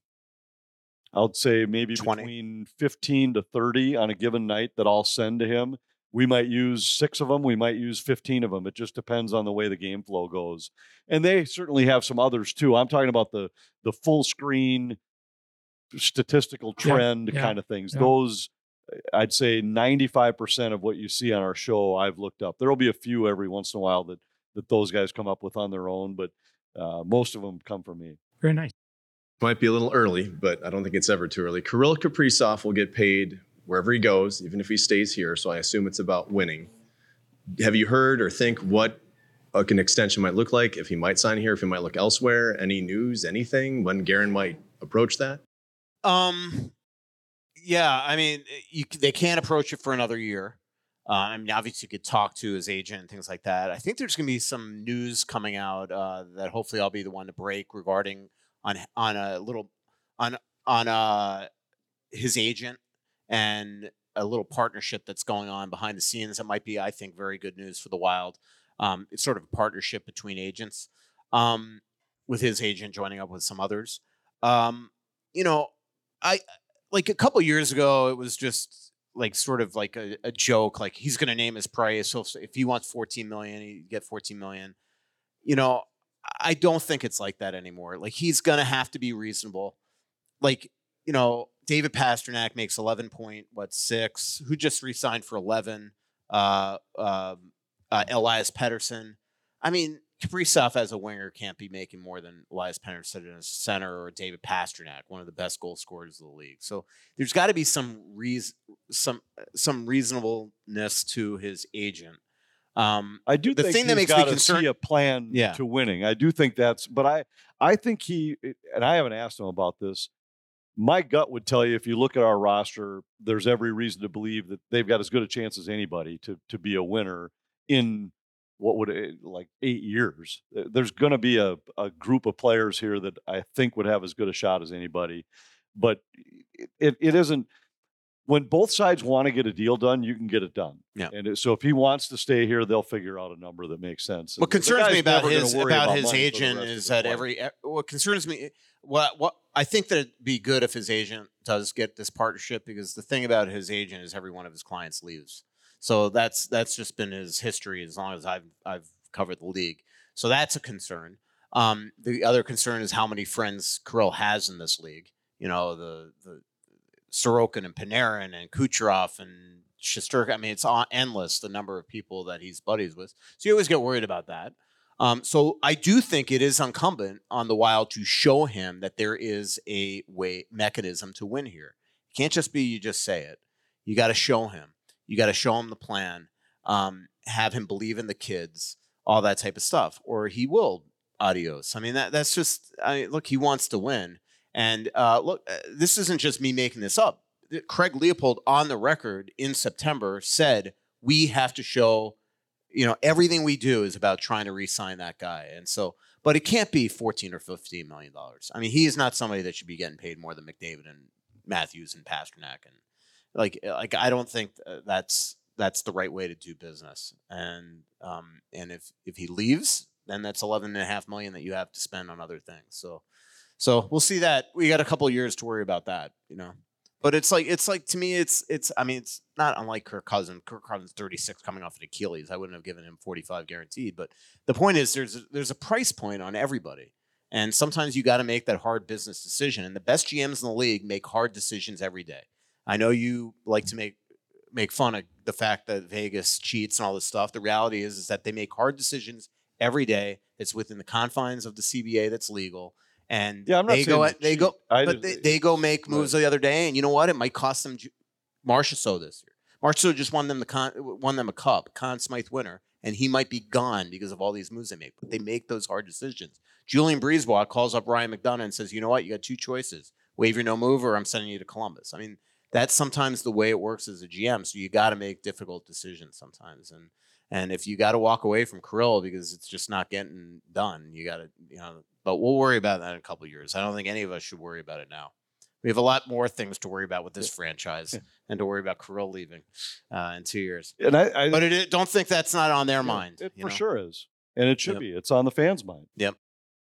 Speaker 2: I would say, maybe
Speaker 1: 20.
Speaker 2: Between 15 to 30 on a given night that I'll send to him. We might use 6 of them. We might use 15 of them. It just depends on the way the game flow goes. And they certainly have some others too. I'm talking about the full screen statistical trend kind of things. Those, I'd say 95% of what you see on our show, I've looked up. There'll be a few every once in a while that those guys come up with on their own, but most of them come from me.
Speaker 6: Very nice.
Speaker 7: Might be a little early, but I don't think it's ever too early. Kirill Kaprizov will get paid wherever he goes, even if he stays here. So I assume it's about winning. Have you heard or think what an extension might look like, if he might sign here, if he might look elsewhere? Any news, anything, when Guerin might approach that?
Speaker 1: Yeah, I mean, they can't approach it for another year. I mean, obviously, you could talk to his agent and things like that. I think there's going to be some news coming out that hopefully I'll be the one to break regarding on his agent and a little partnership that's going on behind the scenes. That might be, I think, very good news for the Wild. It's sort of a partnership between agents, with his agent joining up with some others. I like a couple years ago, it was just like sort of like a joke, like he's going to name his price. So if he wants $14 million, he get $14 million. I don't think it's like that anymore. Like, he's going to have to be reasonable. Like, David Pastrnak makes 11.6, who just re-signed for 11. Elias Pettersson. I mean, Kaprizov as a winger can't be making more than Elias Pettersson as a center, or David Pastrnak, one of the best goal scorers of the league. So there's got to be some reasonableness to his agent.
Speaker 2: I do think the thing that makes me concerned, see a plan to winning. I do think that's, but I think and I haven't asked him about this. My gut would tell you, if you look at our roster, there's every reason to believe that they've got as good a chance as anybody to be a winner in what would, like, 8 years. There's going to be a group of players here that I think would have as good a shot as anybody. But it isn't, when both sides want to get a deal done, you can get it done. Yeah. And so if he wants to stay here, they'll figure out a number that makes sense.
Speaker 1: What concerns me about his agent is that what concerns me, what I think that it'd be good if his agent does get this partnership, because the thing about his agent is every one of his clients leaves. So that's just been his history as long as I've covered the league. So that's a concern. The other concern is how many friends Kirill has in this league. You know, the Sorokin and Panarin and Kucherov and Shesterkin. I mean, it's endless, the number of people that he's buddies with. So you always get worried about that. So I do think it is incumbent on the Wild to show him that there is a mechanism to win here. It can't just be you just say it. You got to show him. You got to show him the plan. Have him believe in the kids, all that type of stuff, or he will adios. I mean, that's just, look, he wants to win. And look, this isn't just me making this up. Craig Leopold on the record in September said, we have to show, everything we do is about trying to re-sign that guy. And so, but it can't be $14 or $15 million. I mean, he is not somebody that should be getting paid more than McDavid and Matthews and Pasternak. And like I don't think that's the right way to do business. And if he leaves, then that's $11.5 million that you have to spend on other things. So we'll see that. We got a couple of years to worry about that, But it's like to me, it's not unlike Kirk Cousins. Kirk Cousins 36 coming off an Achilles. I wouldn't have given him 45 guaranteed. But the point is, there's a price point on everybody, and sometimes you got to make that hard business decision. And the best GMs in the league make hard decisions every day. I know you like to make fun of the fact that Vegas cheats and all this stuff. The reality is that they make hard decisions every day. It's within the confines of the CBA that's legal. And
Speaker 2: I'm not
Speaker 1: they go make moves the other day, and you know what? It might cost them Marchessault this year. Marchessault just won them a cup, Conn Smythe winner, and he might be gone because of all these moves they make. But they make those hard decisions. Julian Brisebois calls up Ryan McDonough and says, "You know what? You got two choices: waive your no move, or I'm sending you to Columbus." I mean, that's sometimes the way it works as a GM. So you got to make difficult decisions sometimes, and if you got to walk away from Kirill because it's just not getting done, you got to But we'll worry about that in a couple of years. I don't think any of us should worry about it now. We have a lot more things to worry about with this franchise than to worry about Kirill leaving in 2 years.
Speaker 2: And
Speaker 1: but don't think that's not on their mind.
Speaker 2: It for sure is. And it should be. It's on the fans' mind.
Speaker 1: Yep.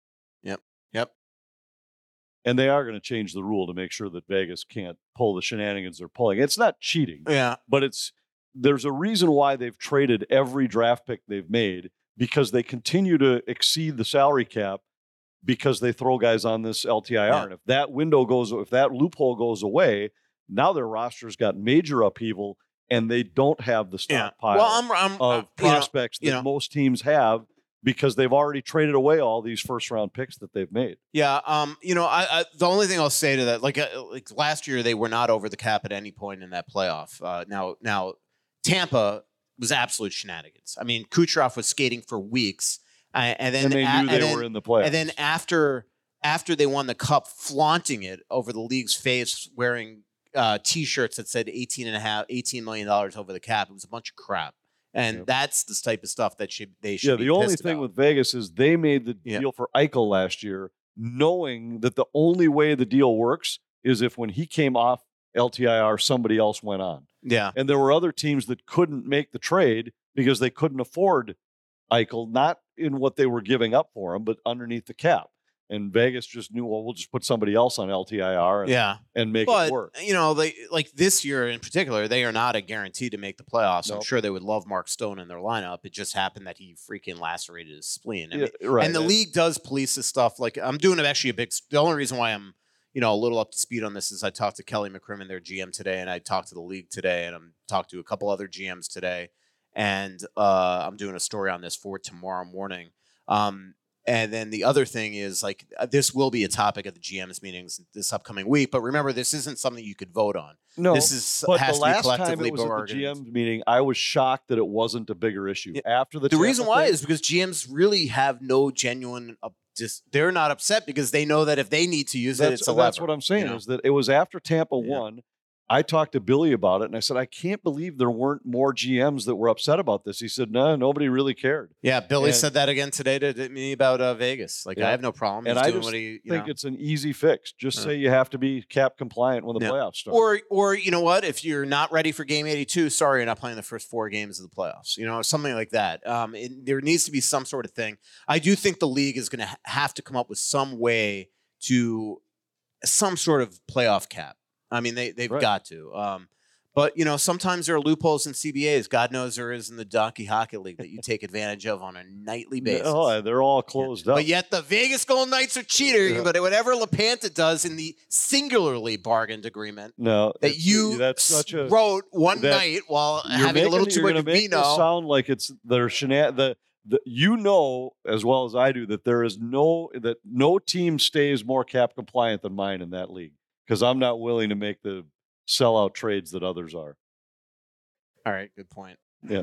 Speaker 2: And they are going to change the rule to make sure that Vegas can't pull the shenanigans they're pulling. It's not cheating.
Speaker 1: Yeah.
Speaker 2: But there's a reason why they've traded every draft pick they've made, because they continue to exceed the salary cap because they throw guys on this LTIR.
Speaker 1: Yeah.
Speaker 2: And if that loophole goes away, now their roster's got major upheaval, and they don't have the stockpile of prospects that most teams have, because they've already traded away all these first-round picks that they've made.
Speaker 1: Yeah, I the only thing I'll say to that, like last year, they were not over the cap at any point in that playoff. Now Tampa was absolute shenanigans. I mean, Kucherov was skating for weeks, and then
Speaker 2: they knew they were in the playoffs.
Speaker 1: And then after they won the cup, flaunting it over the league's face, wearing T-shirts that said $18 million over the cap. It was a bunch of crap. And that's the type of stuff that they should be
Speaker 2: the only
Speaker 1: pissed
Speaker 2: thing
Speaker 1: about.
Speaker 2: with Vegas is they made the deal for Eichel last year, knowing that the only way the deal works is if when he came off LTIR, somebody else went on.
Speaker 1: Yeah.
Speaker 2: And there were other teams that couldn't make the trade because they couldn't afford Eichel, not in what they were giving up for him, but underneath the cap. And Vegas just knew, well, we'll just put somebody else on LTIR and make it work.
Speaker 1: They, like this year in particular, they are not a guarantee to make the playoffs. Nope. I'm sure they would love Mark Stone in their lineup. It just happened that he freaking lacerated his spleen. And the league does police this stuff. Like, I'm doing the only reason why I'm, a little up to speed on this is I talked to Kelly McCrimmon, their GM today, and I talked to the league today, and I'm talked to a couple other GMs today. And I'm doing a story on this for tomorrow morning. And then the other thing is, like, this will be a topic at the GM's meetings this upcoming week. But remember, this isn't something you could vote on.
Speaker 2: No,
Speaker 1: has
Speaker 2: the
Speaker 1: to be
Speaker 2: last
Speaker 1: collectively
Speaker 2: time it was at the
Speaker 1: bargained.
Speaker 2: GM's meeting, I was shocked that it wasn't a bigger issue. After the
Speaker 1: reason why is because GMs really have no genuine. They're not upset because they know that if they need to use it's a lever.
Speaker 2: That's what I'm saying is that it was after Tampa won. I talked to Billy about it, and I said, I can't believe there weren't more GMs that were upset about this. He said, no, nobody really cared.
Speaker 1: Yeah, Billy said that again today to me about Vegas. Like, I have no problem.
Speaker 2: And I just think it's an easy fix. Just say you have to be cap compliant when the playoffs start.
Speaker 1: Or you know what? If you're not ready for game 82, sorry, you're not playing the first 4 games of the playoffs. Something like that. There needs to be some sort of thing. I do think the league is going to have to come up with some way to some sort of playoff cap. I mean, they've got to. But, sometimes there are loopholes in CBAs. God knows there is in the Donkey Hockey League that you take advantage of on a nightly basis.
Speaker 2: Oh, they're all closed up.
Speaker 1: But yet the Vegas Golden Knights are cheating. But whatever LaPanta does in the singularly bargained agreement that you wrote one night while having a little too much vino.
Speaker 2: Sound like it's their shenanigans. As well as I do, that no team stays more cap compliant than mine in that league, because I'm not willing to make the sellout trades that others are.
Speaker 1: All right, good point.
Speaker 2: Yeah.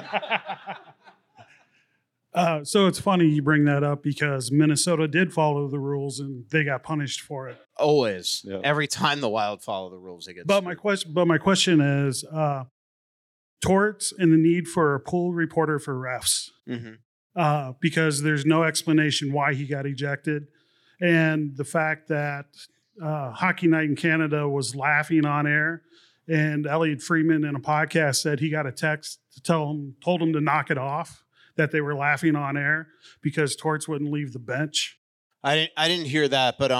Speaker 8: So it's funny you bring that up, because Minnesota did follow the rules and they got punished for it.
Speaker 1: Always.
Speaker 2: Yeah.
Speaker 1: Every time the Wild follow the rules, they get
Speaker 8: But my question is, torts and the need for a pool reporter for refs.
Speaker 1: Mm-hmm.
Speaker 8: Because there's no explanation why he got ejected. And the fact that Hockey Night in Canada was laughing on air, and Elliot Friedman in a podcast said he got a text to told him to knock it off, that they were laughing on air because Torts wouldn't leave the bench.
Speaker 1: I didn't hear that, but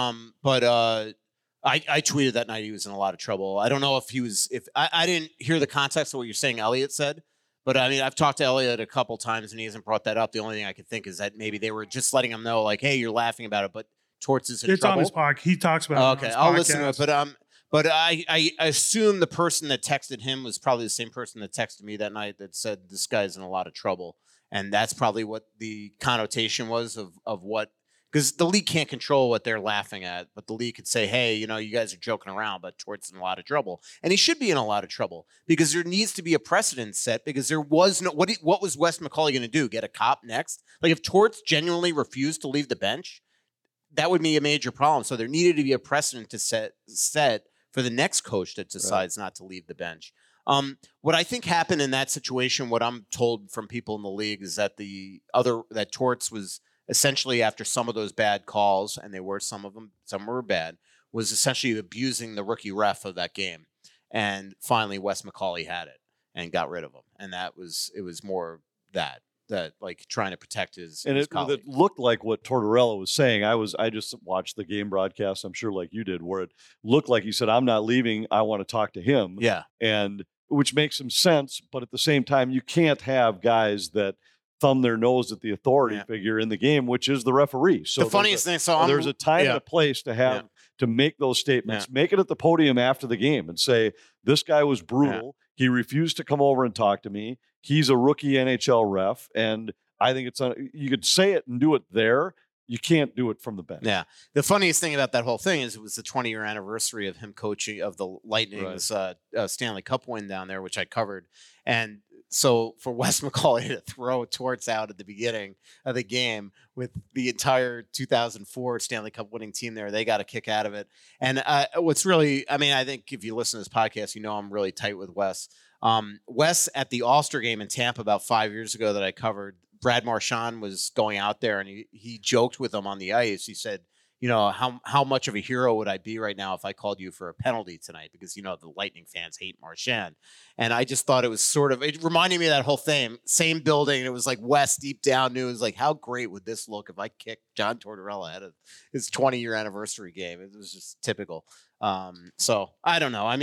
Speaker 1: I tweeted that night he was in a lot of trouble. I don't know if I didn't hear the context of what you're saying Elliot said, but I mean, I've talked to Elliot a couple times and he hasn't brought that up. The only thing I could think is that maybe they were just letting him know, like, hey, you're laughing about it, but Torts is in trouble.
Speaker 8: On his podcast. He talks about it on his
Speaker 1: I'll
Speaker 8: podcast.
Speaker 1: listen to it, but I assume the person that texted him was probably the same person that texted me that night that said this guy's in a lot of trouble. And that's probably what the connotation was of what, because the league can't control what they're laughing at, but the league could say, hey, you guys are joking around, but Torts in a lot of trouble. And he should be in a lot of trouble, because there needs to be a precedent set, because there was no, what was Wes McCauley going to do? Get a cop next? Like, if Torts genuinely refused to leave the bench, that would be a major problem. So there needed to be a precedent to set for the next coach that decides not to leave the bench. What I think happened in that situation, what I'm told from people in the league, is that that Torts was essentially, after some of those bad calls, and there were some were bad, was essentially abusing the rookie ref of that game. And finally, Wes McCauley had it and got rid of him. And it was more that like trying to protect his colleague.
Speaker 2: It looked like what Tortorella was saying. I just watched the game broadcast, I'm sure like you did, where it looked like he said, I'm not leaving, I want to talk to him.
Speaker 1: Yeah.
Speaker 2: And which makes some sense, but at the same time, you can't have guys that thumb their nose at the authority figure in the game, which is the referee. So
Speaker 1: the funniest thing,
Speaker 2: there's a time and a place to have to make those statements. Make it at the podium after the game and say, this guy was brutal. He refused to come over and talk to me. He's a rookie NHL ref, and I think you could say it and do it there. You can't do it from the bench.
Speaker 1: Yeah. The funniest thing about that whole thing is it was the 20-year anniversary of him coaching of the Lightning's Stanley Cup win down there, which I covered. And so for Wes McCauley to throw Torts out at the beginning of the game with the entire 2004 Stanley Cup winning team there, they got a kick out of it. And what's really, I think if you listen to this podcast, I'm really tight with Wes. Wes at the All-Star game in Tampa about 5 years ago that I covered, Brad Marchand was going out there and he joked with him on the ice. He said, how much of a hero would I be right now if I called you for a penalty tonight? Because, the Lightning fans hate Marchand. And I just thought it reminded me of that whole thing. Same building. And it was like Wes deep down knew, it was like, how great would this look if I kicked John Tortorella out of his 20-year anniversary game? It was just typical. So I don't know.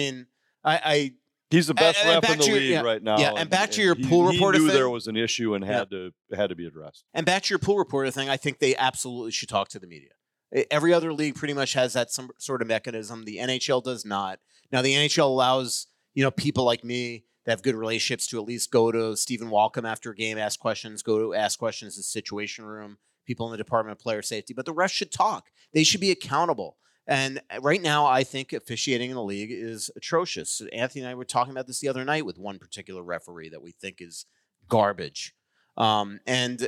Speaker 2: He's the best ref in the league right now.
Speaker 1: Yeah, and back to your pool reporter
Speaker 2: thing. He knew
Speaker 1: thing.
Speaker 2: There was an issue and had to be addressed.
Speaker 1: And back to your pool reporter thing, I think they absolutely should talk to the media. Every other league pretty much has that some sort of mechanism. The NHL does not. Now, the NHL allows, people like me that have good relationships to at least go to Stephen Walcom after a game, ask questions, go to ask questions in the Situation Room, people in the Department of Player Safety. But the refs should talk. They should be accountable. And right now, I think officiating in the league is atrocious. Anthony and I were talking about this the other night with one particular referee that we think is garbage. And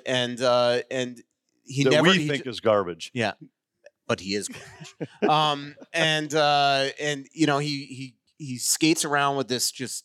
Speaker 1: he
Speaker 2: that
Speaker 1: never
Speaker 2: we think is garbage.
Speaker 1: Yeah, but he is garbage. And he skates around with this just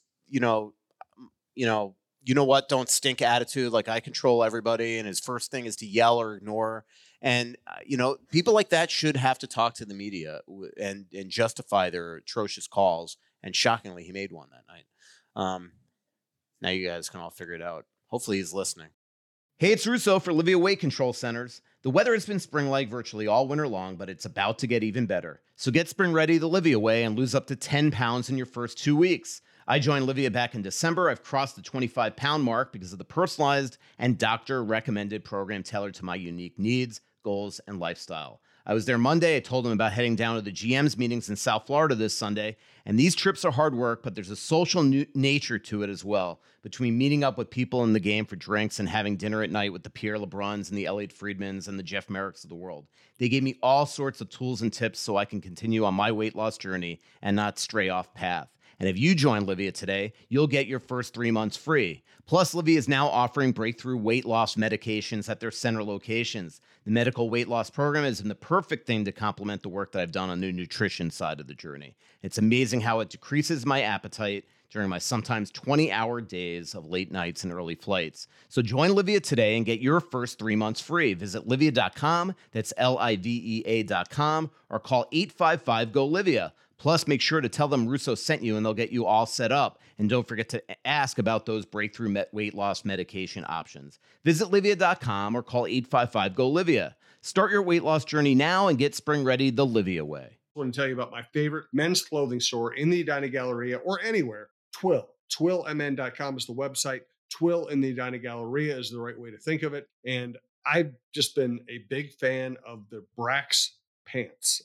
Speaker 1: what, don't stink attitude. Like, I control everybody, and his first thing is to yell or ignore. And, people like that should have to talk to the media and justify their atrocious calls. And shockingly, he made one that night. Now you guys can all figure it out. Hopefully he's listening.
Speaker 3: Hey, it's Russo for Livea Weight Control Centers. The weather has been spring-like virtually all winter long, but it's about to get even better. So get spring ready the Livea way and lose up to 10 pounds in your first 2 weeks. I joined Livia back in December. I've crossed the 25-pound mark because of the personalized and doctor-recommended program tailored to my unique needs, goals, and lifestyle. I was there Monday. I told them about heading down to the GM's meetings in South Florida this Sunday. And these trips are hard work, but there's a social nature to it as well. Between meeting up with people in the game for drinks and having dinner at night with the Pierre LeBruns and the Elliot Friedmans and the Jeff Merricks of the world. They gave me all sorts of tools and tips so I can continue on my weight loss journey and not stray off path. And if you join Livia today, you'll get your first 3 months free. Plus, Livia is now offering breakthrough weight loss medications at their center locations. The medical weight loss program is the perfect thing to complement the work that I've done on the nutrition side of the journey. It's amazing how it decreases my appetite during my sometimes 20-hour days of late nights and early flights. So join Livia today and get your first 3 months free. Visit Livia.com, that's Livea.com, or call 855-GO-LIVIA. Plus, make sure to tell them Russo sent you and they'll get you all set up. And don't forget to ask about those breakthrough weight loss medication options. Visit Livia.com or call 855-GO-LIVIA. Start your weight loss journey now and get spring ready the Livia way.
Speaker 9: I want to tell you about my favorite men's clothing store in the Edina Galleria or anywhere, Twill. TwillMN.com is the website. Twill in the Edina Galleria is the right way to think of it. And I've just been a big fan of the Brax pants.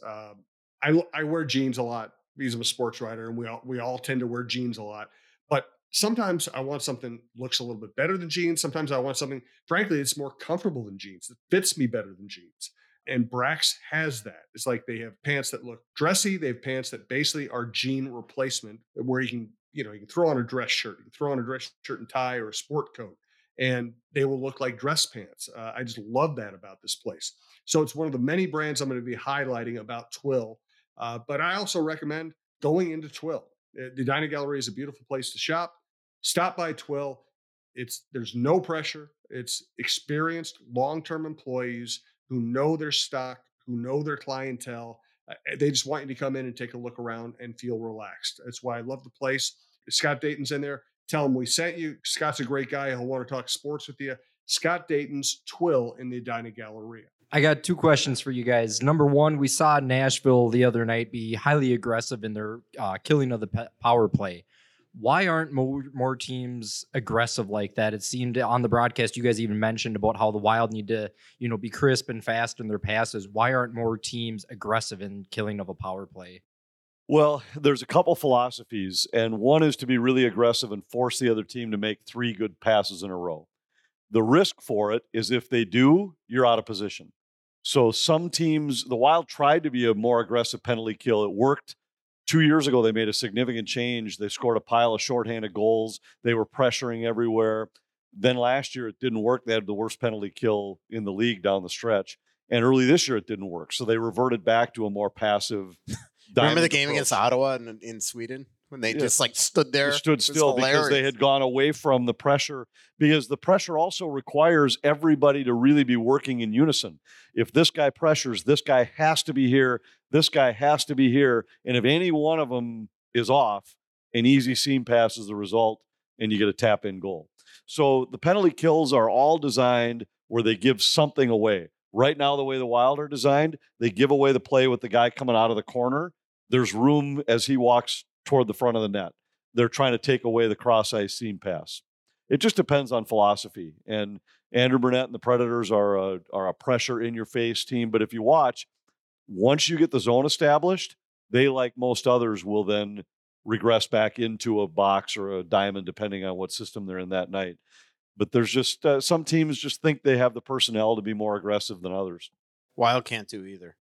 Speaker 9: I wear jeans a lot because I'm a sports writer, and we all tend to wear jeans a lot. But sometimes I want something that looks a little bit better than jeans. Sometimes I want something, frankly, it's more comfortable than jeans. That fits me better than jeans. And Brax has that. It's like they have pants that look dressy. They have pants that basically are jean replacement, where you can throw on a dress shirt, you can throw on a dress shirt and tie or a sport coat, and they will look like dress pants. I just love that about this place. So it's one of the many brands I'm going to be highlighting about Twill. But I also recommend going into Twill. The Edina Galleria is a beautiful place to shop. Stop by Twill. There's no pressure. It's experienced long-term employees who know their stock, who know their clientele. They just want you to come in and take a look around and feel relaxed. That's why I love the place. Scott Dayton's in there. Tell him we sent you. Scott's a great guy. He'll want to talk sports with you. Scott Dayton's Twill in the Edina Galleria.
Speaker 10: I got two questions for you guys. Number one, we saw Nashville the other night be highly aggressive in their killing of the power play. Why aren't more teams aggressive like that? It seemed on the broadcast, you guys even mentioned about how the Wild need to, be crisp and fast in their passes. Why aren't more teams aggressive in killing of a power play?
Speaker 2: Well, there's a couple philosophies, and one is to be really aggressive and force the other team to make 3 good passes in a row. The risk for it is if they do, you're out of position. So some teams, the Wild tried to be a more aggressive penalty kill. It worked. 2 years ago, they made a significant change. They scored a pile of shorthanded goals. They were pressuring everywhere. Then last year, it didn't work. They had the worst penalty kill in the league down the stretch. And early this year, it didn't work. So they reverted back to a more passive.
Speaker 1: Remember the game against Ottawa in Sweden? When they just stood there?
Speaker 2: They stood still because they had gone away from the pressure, because the pressure also requires everybody to really be working in unison. If this guy pressures, this guy has to be here, this guy has to be here. And if any one of them is off, an easy seam pass is the result, and you get a tap-in goal. So the penalty kills are all designed where they give something away. Right now, the way the Wild are designed, they give away the play with the guy coming out of the corner. There's room as he walks toward the front of the net. They're trying to take away the cross-ice seam pass. It just depends on philosophy. And Andrew Burnett and the Predators are a pressure-in-your-face team. But if you watch, once you get the zone established, they, like most others, will then regress back into a box or a diamond, depending on what system they're in that night. But there's just some teams just think they have the personnel to be more aggressive than others.
Speaker 1: Wild can't do either.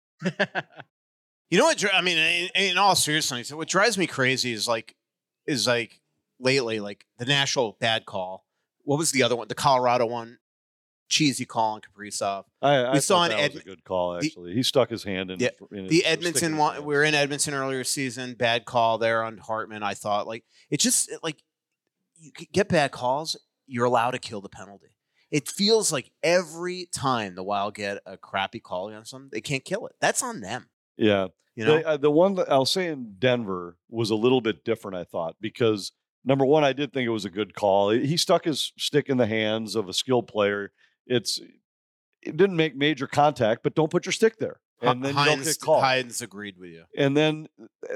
Speaker 1: You know what? I mean, in all seriousness, what drives me crazy is lately, like the Nashville bad call. What was the other one? The Colorado one, cheesy call on Kaprizov.
Speaker 2: I thought that was a good call. Actually, he stuck his hand in.
Speaker 1: The Edmonton one. We were in Edmonton earlier season. Bad call there on Hartman. I thought you get bad calls, you're allowed to kill the penalty. It feels like every time the Wild get a crappy call against them, they can't kill it. That's on them.
Speaker 2: Yeah. The one that I'll say in Denver was a little bit different, I thought, because number one, I did think it was a good call. He stuck his stick in the hands of a skilled player. It didn't make major contact, but don't put your stick there. and then you don't get called.
Speaker 1: Hines agreed with you.
Speaker 2: And then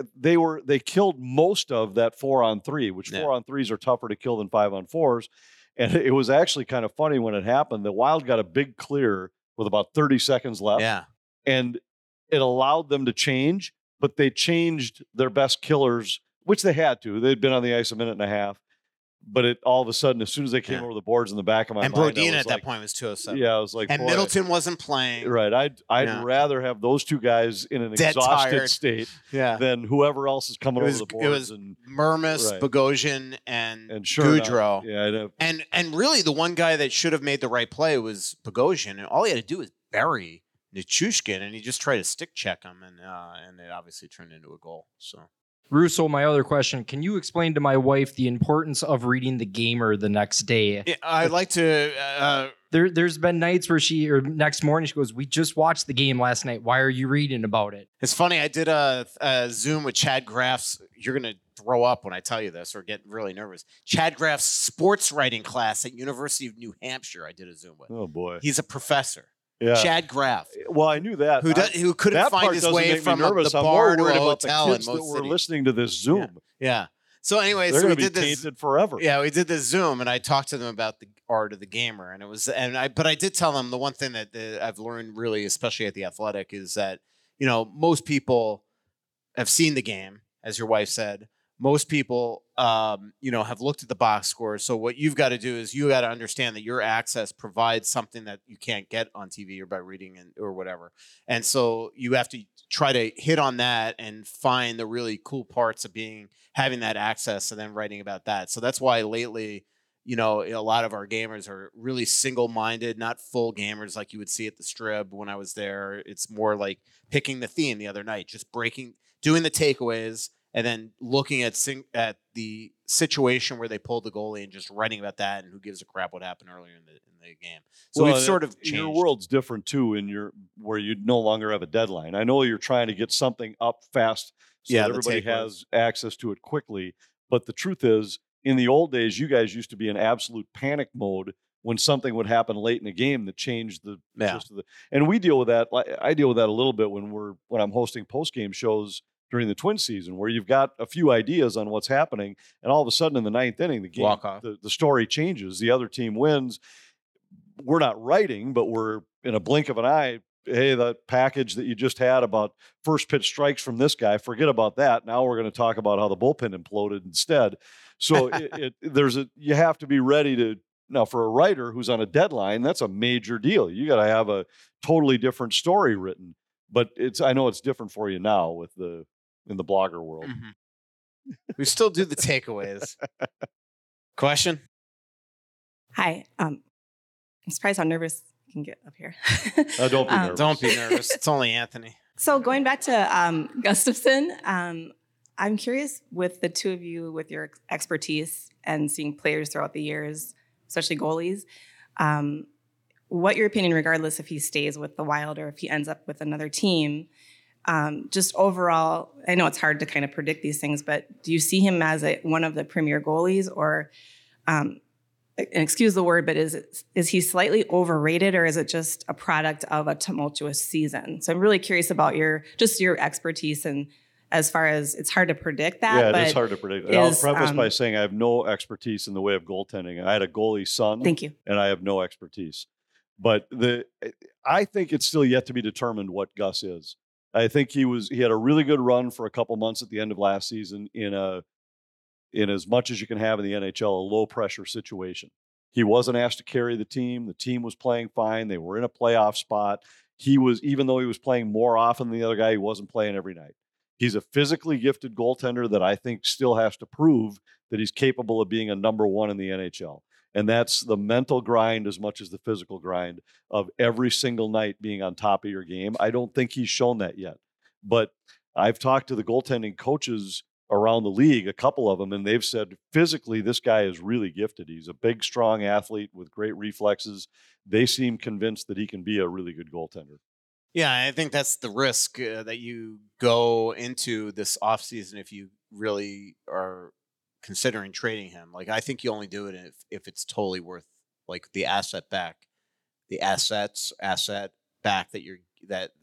Speaker 2: they killed most of that 4-on-3, which 4-on-3s are tougher to kill than 5-on-4s. And it was actually kind of funny when it happened. The Wild got a big clear with about 30 seconds left.
Speaker 1: Yeah.
Speaker 2: And it allowed them to change, but they changed their best killers, which they had to. They'd been on the ice a minute and a half. But it all of a sudden, as soon as they came over the boards in the back of my
Speaker 1: mind,
Speaker 2: and
Speaker 1: Brodin at that point was 207.
Speaker 2: Yeah, I was like,
Speaker 1: and Middleton wasn't playing.
Speaker 2: Right, I'd rather have those two guys in an exhausted state than whoever else is coming over the boards.
Speaker 1: It was Mermis, Bogosian, and
Speaker 2: Gaudreau.
Speaker 1: And really, the one guy that should have made the right play was Bogosian, and all he had to do was bury Nichushkin, and he just tried to stick check him, and it obviously turned into a goal. So.
Speaker 10: Russo, my other question, can you explain to my wife the importance of reading the Gamer the next day?
Speaker 1: Yeah, I'd like to...
Speaker 10: There's been nights where next morning she goes, we just watched the game last night. Why are you reading about it?
Speaker 1: It's funny. I did a Zoom with Chad Graff's. You're going to throw up when I tell you this or get really nervous. Chad Graff's sports writing class at University of New Hampshire I did a Zoom with.
Speaker 2: Oh, boy.
Speaker 1: He's a professor.
Speaker 2: Yeah.
Speaker 1: Chad Graff.
Speaker 2: Well, I knew that.
Speaker 1: Who couldn't find his way from the bar to a hotel in Mo City.
Speaker 2: We're listening to this Zoom.
Speaker 1: Yeah. So anyway,
Speaker 2: they're
Speaker 1: we
Speaker 2: did this tainted forever.
Speaker 1: Yeah, we did this Zoom, and I talked to them about the art of the gamer, but I did tell them the one thing that I've learned really, especially at the Athletic, is that most people have seen the game, as your wife said. Most people, have looked at the box score. So what you've got to do is you got to understand that your access provides something that you can't get on TV or by reading or whatever. And so you have to try to hit on that and find the really cool parts of having that access and then writing about that. So that's why lately, a lot of our gamers are really single-minded, not full gamers like you would see at the Strib when I was there. It's more like picking the theme the other night, just doing the takeaways, and then looking at the situation where they pulled the goalie and just writing about that and who gives a crap what happened earlier in the game. So we've sort of changed.
Speaker 2: Your world's different too where you no longer have a deadline. I know you're trying to get something up fast so that everybody has access to it quickly. But the truth is, in the old days, you guys used to be in absolute panic mode when something would happen late in a game that changed the gist of the. And we deal with that. I deal with that a little bit when I'm hosting post-game shows during the Twin season, where you've got a few ideas on what's happening, and all of a sudden in the ninth inning, the game, the story changes. The other team wins. We're not writing, but we're in a blink of an eye. Hey, that package that you just had about first pitch strikes from this guy, forget about that. Now we're going to talk about how the bullpen imploded instead. So you have to be ready to. Now, for a writer who's on a deadline, that's a major deal. You got to have a totally different story written. But I know it's different for you now in the blogger world.
Speaker 1: Mm-hmm. We still do the takeaways. Question?
Speaker 11: Hi. I'm surprised how nervous you can get up here.
Speaker 2: Don't be nervous.
Speaker 1: Don't be nervous. It's only Anthony.
Speaker 11: So going back to Gustafson, I'm curious with the two of you, with your expertise and seeing players throughout the years, especially goalies, what your opinion, regardless if he stays with the Wild or if he ends up with another team, just overall, I know it's hard to kind of predict these things, but do you see him as one of the premier goalies, or, and excuse the word, but is he slightly overrated, or is it just a product of a tumultuous season? So I'm really curious about your expertise, and as far as it's hard to predict that.
Speaker 2: Yeah, it's hard to predict. I'll preface by saying I have no expertise in the way of goaltending. I had a goalie son.
Speaker 11: Thank you.
Speaker 2: And I have no expertise. But I think it's still yet to be determined what Gus is. I think he had a really good run for a couple months at the end of last season in as much as you can have in the NHL, a low pressure situation. He wasn't asked to carry the team. The team was playing fine. They were in a playoff spot. Even though he was playing more often than the other guy, he wasn't playing every night. He's a physically gifted goaltender that I think still has to prove that he's capable of being a number one in the NHL. And that's the mental grind as much as the physical grind of every single night being on top of your game. I don't think he's shown that yet. But I've talked to the goaltending coaches around the league, a couple of them, and they've said physically this guy is really gifted. He's a big, strong athlete with great reflexes. They seem convinced that he can be a really good goaltender.
Speaker 1: Yeah, I think that's the risk that you go into this offseason if you really are considering trading him. Like, I think you only do it if it's totally worth, like, the asset back that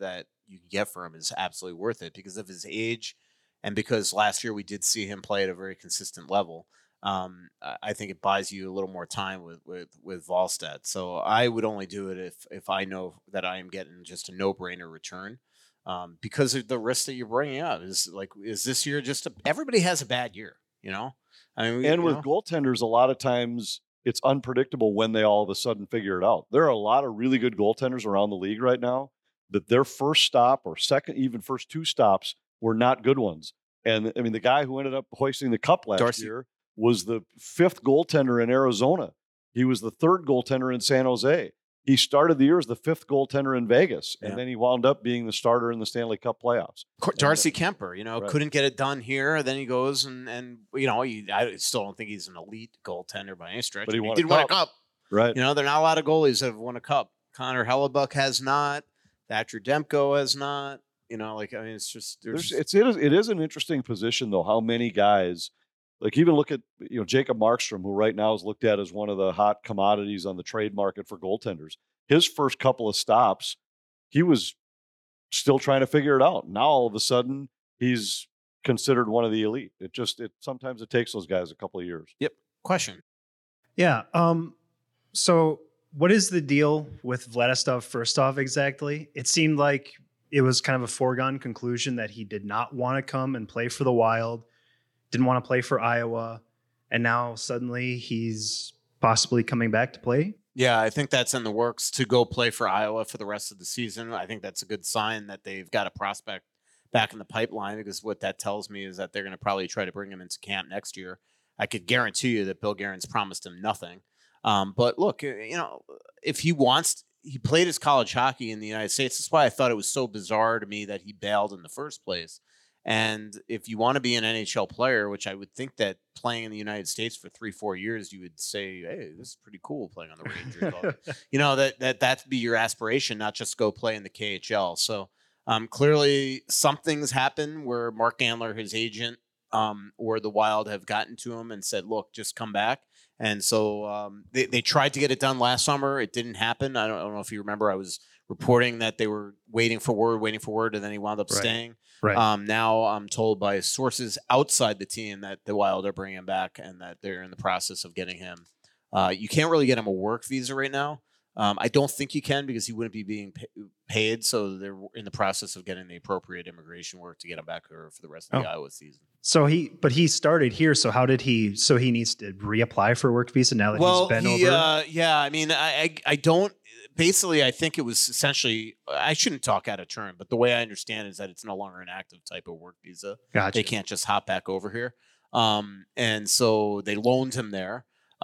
Speaker 1: you get for him is absolutely worth it because of his age, and because last year we did see him play at a very consistent level. I think it buys you a little more time with Wallstedt. So I would only do it if I know that I am getting just a no-brainer return. Because of the risk that you're bringing up is this year everybody has a bad year, you know? I mean,
Speaker 2: with goaltenders, a lot of times it's unpredictable when they all of a sudden figure it out. There are a lot of really good goaltenders around the league right now that their first stop or second, even first two stops were not good ones. And I mean, the guy who ended up hoisting the cup last year was the 5th goaltender in Arizona. He was the 3rd goaltender in San Jose. He started the year as the 5th goaltender in Vegas, and then he wound up being the starter in the Stanley Cup playoffs.
Speaker 1: Darcy Kemper, couldn't get it done here. Then he goes and I still don't think he's an elite goaltender by any stretch.
Speaker 2: But he
Speaker 1: did win a cup.
Speaker 2: Right.
Speaker 1: There are not a lot of goalies that have won a cup. Connor Hellebuck has not. Thatcher Demko has not. It's just
Speaker 2: it is an interesting position though. How many guys? Like even look at Jacob Markstrom, who right now is looked at as one of the hot commodities on the trade market for goaltenders. His first couple of stops, he was still trying to figure it out. Now all of a sudden he's considered one of the elite. Sometimes it takes those guys a couple of years.
Speaker 1: Yep. Question.
Speaker 12: Yeah. So what is the deal with Vladislav Firstov exactly? It seemed like it was kind of a foregone conclusion that he did not want to come and play for the Wild. Didn't want to play for Iowa, and now suddenly he's possibly coming back to play?
Speaker 1: Yeah, I think that's in the works to go play for Iowa for the rest of the season. I think that's a good sign that they've got a prospect back in the pipeline, because what that tells me is that they're going to probably try to bring him into camp next year. I could guarantee you that Bill Guerin's promised him nothing. But look, if he played his college hockey in the United States. That's why I thought it was so bizarre to me that he bailed in the first place. And if you want to be an NHL player, which I would think that playing in the United States for 3-4 years, you would say, hey, this is pretty cool playing on the Rangers. That'd be your aspiration, not just go play in the KHL. So clearly something's happened where Mark Andler, his agent, or the Wild have gotten to him and said, look, just come back. And so they tried to get it done last summer. It didn't happen. I don't know if you remember, I was reporting that they were waiting for word, and then he wound up staying.
Speaker 12: Right.
Speaker 1: Now I'm told by sources outside the team that the Wild are bringing him back and that they're in the process of getting him. You can't really get him a work visa right now. I don't think you can because he wouldn't be being paid. So they're in the process of getting the appropriate immigration work to get him back here for the rest of the Iowa season.
Speaker 12: So he started here. So how did he? So he needs to reapply for a work visa now that he's been over.
Speaker 1: Yeah. I mean, I don't. Basically, I think it was essentially. I shouldn't talk out of turn, but the way I understand it is that it's no longer an active type of work visa.
Speaker 12: Gotcha.
Speaker 1: They can't just hop back over here, and so they loaned him there.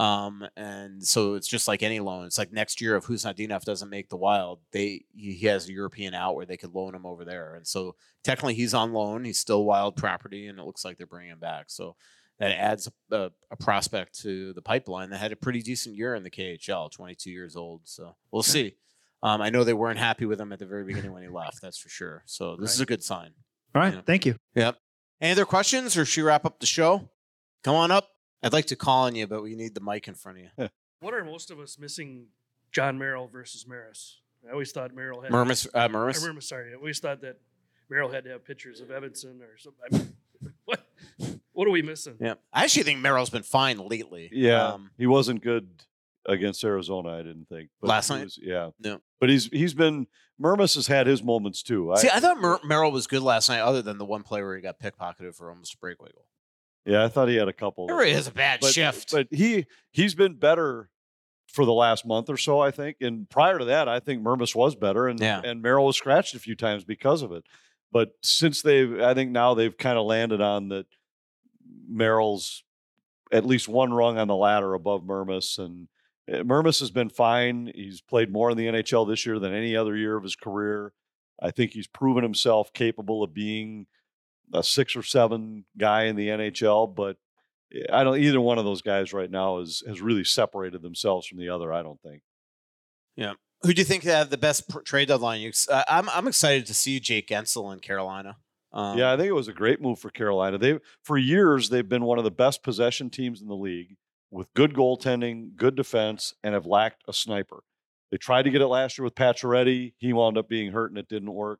Speaker 1: And so it's just like any loan. It's like next year, if Khusnutdinov doesn't make the Wild, he has a European out where they could loan him over there. And so technically he's on loan. He's still Wild property, and it looks like they're bringing him back. So that adds a prospect to the pipeline that had a pretty decent year in the KHL, 22 years old. So we'll see. I know they weren't happy with him at the very beginning when he left. That's for sure. So this is a good sign.
Speaker 12: All right. Thank you.
Speaker 1: Yep. Any other questions, or should we wrap up the show? Come on up. I'd like to call on you, but we need the mic in front of you.
Speaker 13: What are most of us missing John Merrill versus Maris? I always thought Merrill had...
Speaker 1: Mermis.
Speaker 13: Sorry. I always thought that Merrill had to have pictures of Evanson or something. I mean, what are we missing?
Speaker 1: Yeah, I actually think Merrill's been fine lately.
Speaker 2: Yeah, he wasn't good against Arizona, I didn't think. But
Speaker 1: last night?
Speaker 2: No. But he's been... Mermis has had his moments, too.
Speaker 1: I thought Merrill was good last night, other than the one play where he got pickpocketed for almost a breakaway goal.
Speaker 2: Yeah, I thought he had a couple.
Speaker 1: It really is a bad shift.
Speaker 2: But he's been better for the last month or so, I think. And prior to that, I think Mermis was better, and Merrill was scratched a few times because of it. But since I think now they've kind of landed on that Merrill's at least one rung on the ladder above Mermis. And Mermis has been fine. He's played more in the NHL this year than any other year of his career. I think he's proven himself capable of being a 6 or 7 guy in the NHL, but either one of those guys right now has really separated themselves from the other. I don't think.
Speaker 1: Yeah. Who do you think have the best trade deadline? I'm excited to see Jake Guentzel in Carolina.
Speaker 2: Yeah, I think it was a great move for Carolina. For years, they've been one of the best possession teams in the league with good goaltending, good defense, and have lacked a sniper. They tried to get it last year with Pacioretty. He wound up being hurt and it didn't work.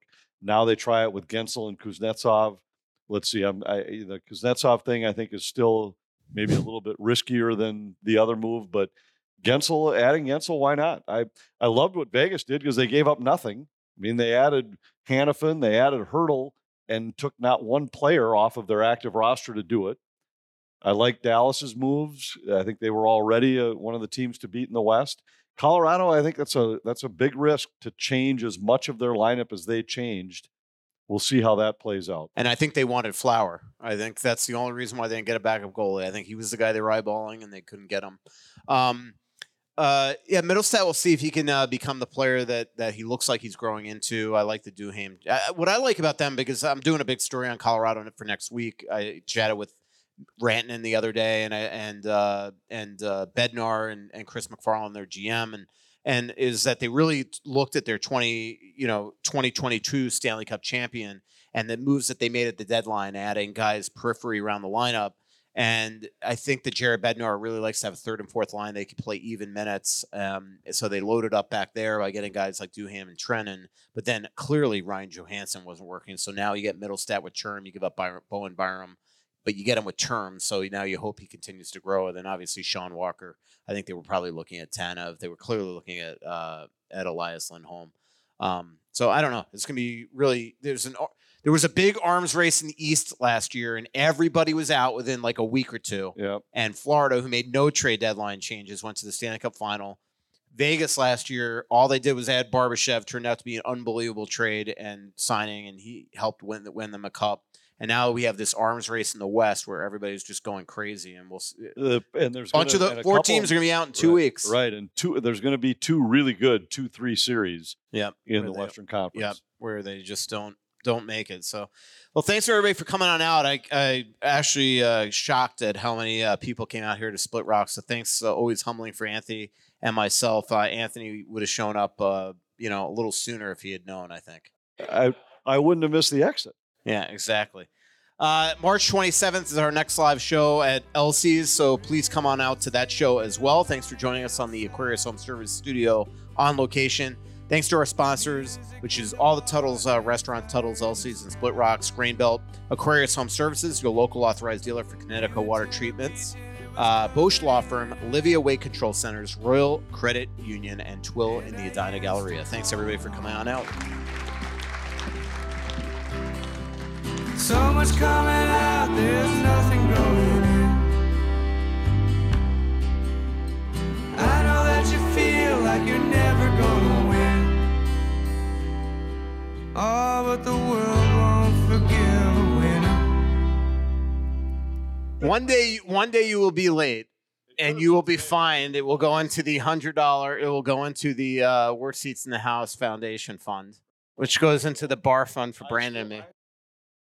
Speaker 2: Now they try it with Gensel and Kuznetsov. Let's see. The Kuznetsov thing I think is still maybe a little bit riskier than the other move, but adding Gensel, why not? I loved what Vegas did because they gave up nothing. I mean, they added Hannafin, they added Hurdle, and took not one player off of their active roster to do it. I like Dallas's moves. I think they were already one of the teams to beat in the West. Colorado, I think that's a big risk to change as much of their lineup as they changed. We'll see how that plays out.
Speaker 1: And I think they wanted Flower. I think that's the only reason why they didn't get a backup goalie. I think he was the guy they were eyeballing, and they couldn't get him. Middlestat, we'll see if he can become the player that he looks like he's growing into. I like the Duhaime. What I like about them, because I'm doing a big story on Colorado for next week. I chatted with Rantanen the other day, and Bednar and Chris McFarland, their GM, and is that they really looked at their 2022 Stanley Cup champion and the moves that they made at the deadline, adding guys periphery around the lineup. And I think that Jared Bednar really likes to have a third and fourth line. They can play even minutes. So they loaded up back there by getting guys like Duhaime and Trenin. But then clearly Ryan Johansson wasn't working. So now you get Middlestat with Term. You give up Bowen Byram, but you get him with Term. So now you hope he continues to grow. And then obviously Sean Walker. I think they were probably looking at Tanev. They were clearly looking at Elias Lindholm. So I don't know. It's going to be really – there was a big arms race in the East last year, and everybody was out within like a week or two.
Speaker 2: Yep.
Speaker 1: And Florida, who made no trade deadline changes, went to the Stanley Cup final. Vegas last year, all they did was add Barbashev. Turned out to be an unbelievable trade and signing, and he helped win them a cup. And now we have this arms race in the West where everybody's just going crazy, and we'll see.
Speaker 2: And there's
Speaker 1: a bunch of the four teams are going to be out in 2 weeks.
Speaker 2: Right, and there's going to be two really good 2-3 series.
Speaker 1: Yep.
Speaker 2: In the Western Conference.
Speaker 1: Yep, where they just don't make it. So, well, thanks to everybody for coming on out. I actually shocked at how many people came out here to Split Rock. So thanks, always humbling for Anthony and myself. Anthony would have shown up, a little sooner if he had known, I think.
Speaker 2: I wouldn't have missed the exit.
Speaker 1: Yeah, exactly. March 27th is our next live show at Elsie's, so please come on out to that show as well. Thanks for joining us on the Aquarius Home Service studio on location. Thanks to our sponsors, which is all the Tuttle's restaurant, Tuttle's, Elsie's, and Split Rocks, Grainbelt, Aquarius Home Services, your local authorized dealer for Connecticut water treatments, Bosch Law Firm, Livia Weight Control Centers, Royal Credit Union, and Twill in the Edina Galleria. Thanks, everybody, for coming on out.
Speaker 14: So much coming out, there's nothing going in. I know that you feel like you're never gonna win. Oh, but the world won't forgive a winner.
Speaker 1: One day you will be late, and you will be fined. It will go into the $100. It will go into the Worst Seats in the House Foundation Fund, which goes into the bar fund for Brandon and me.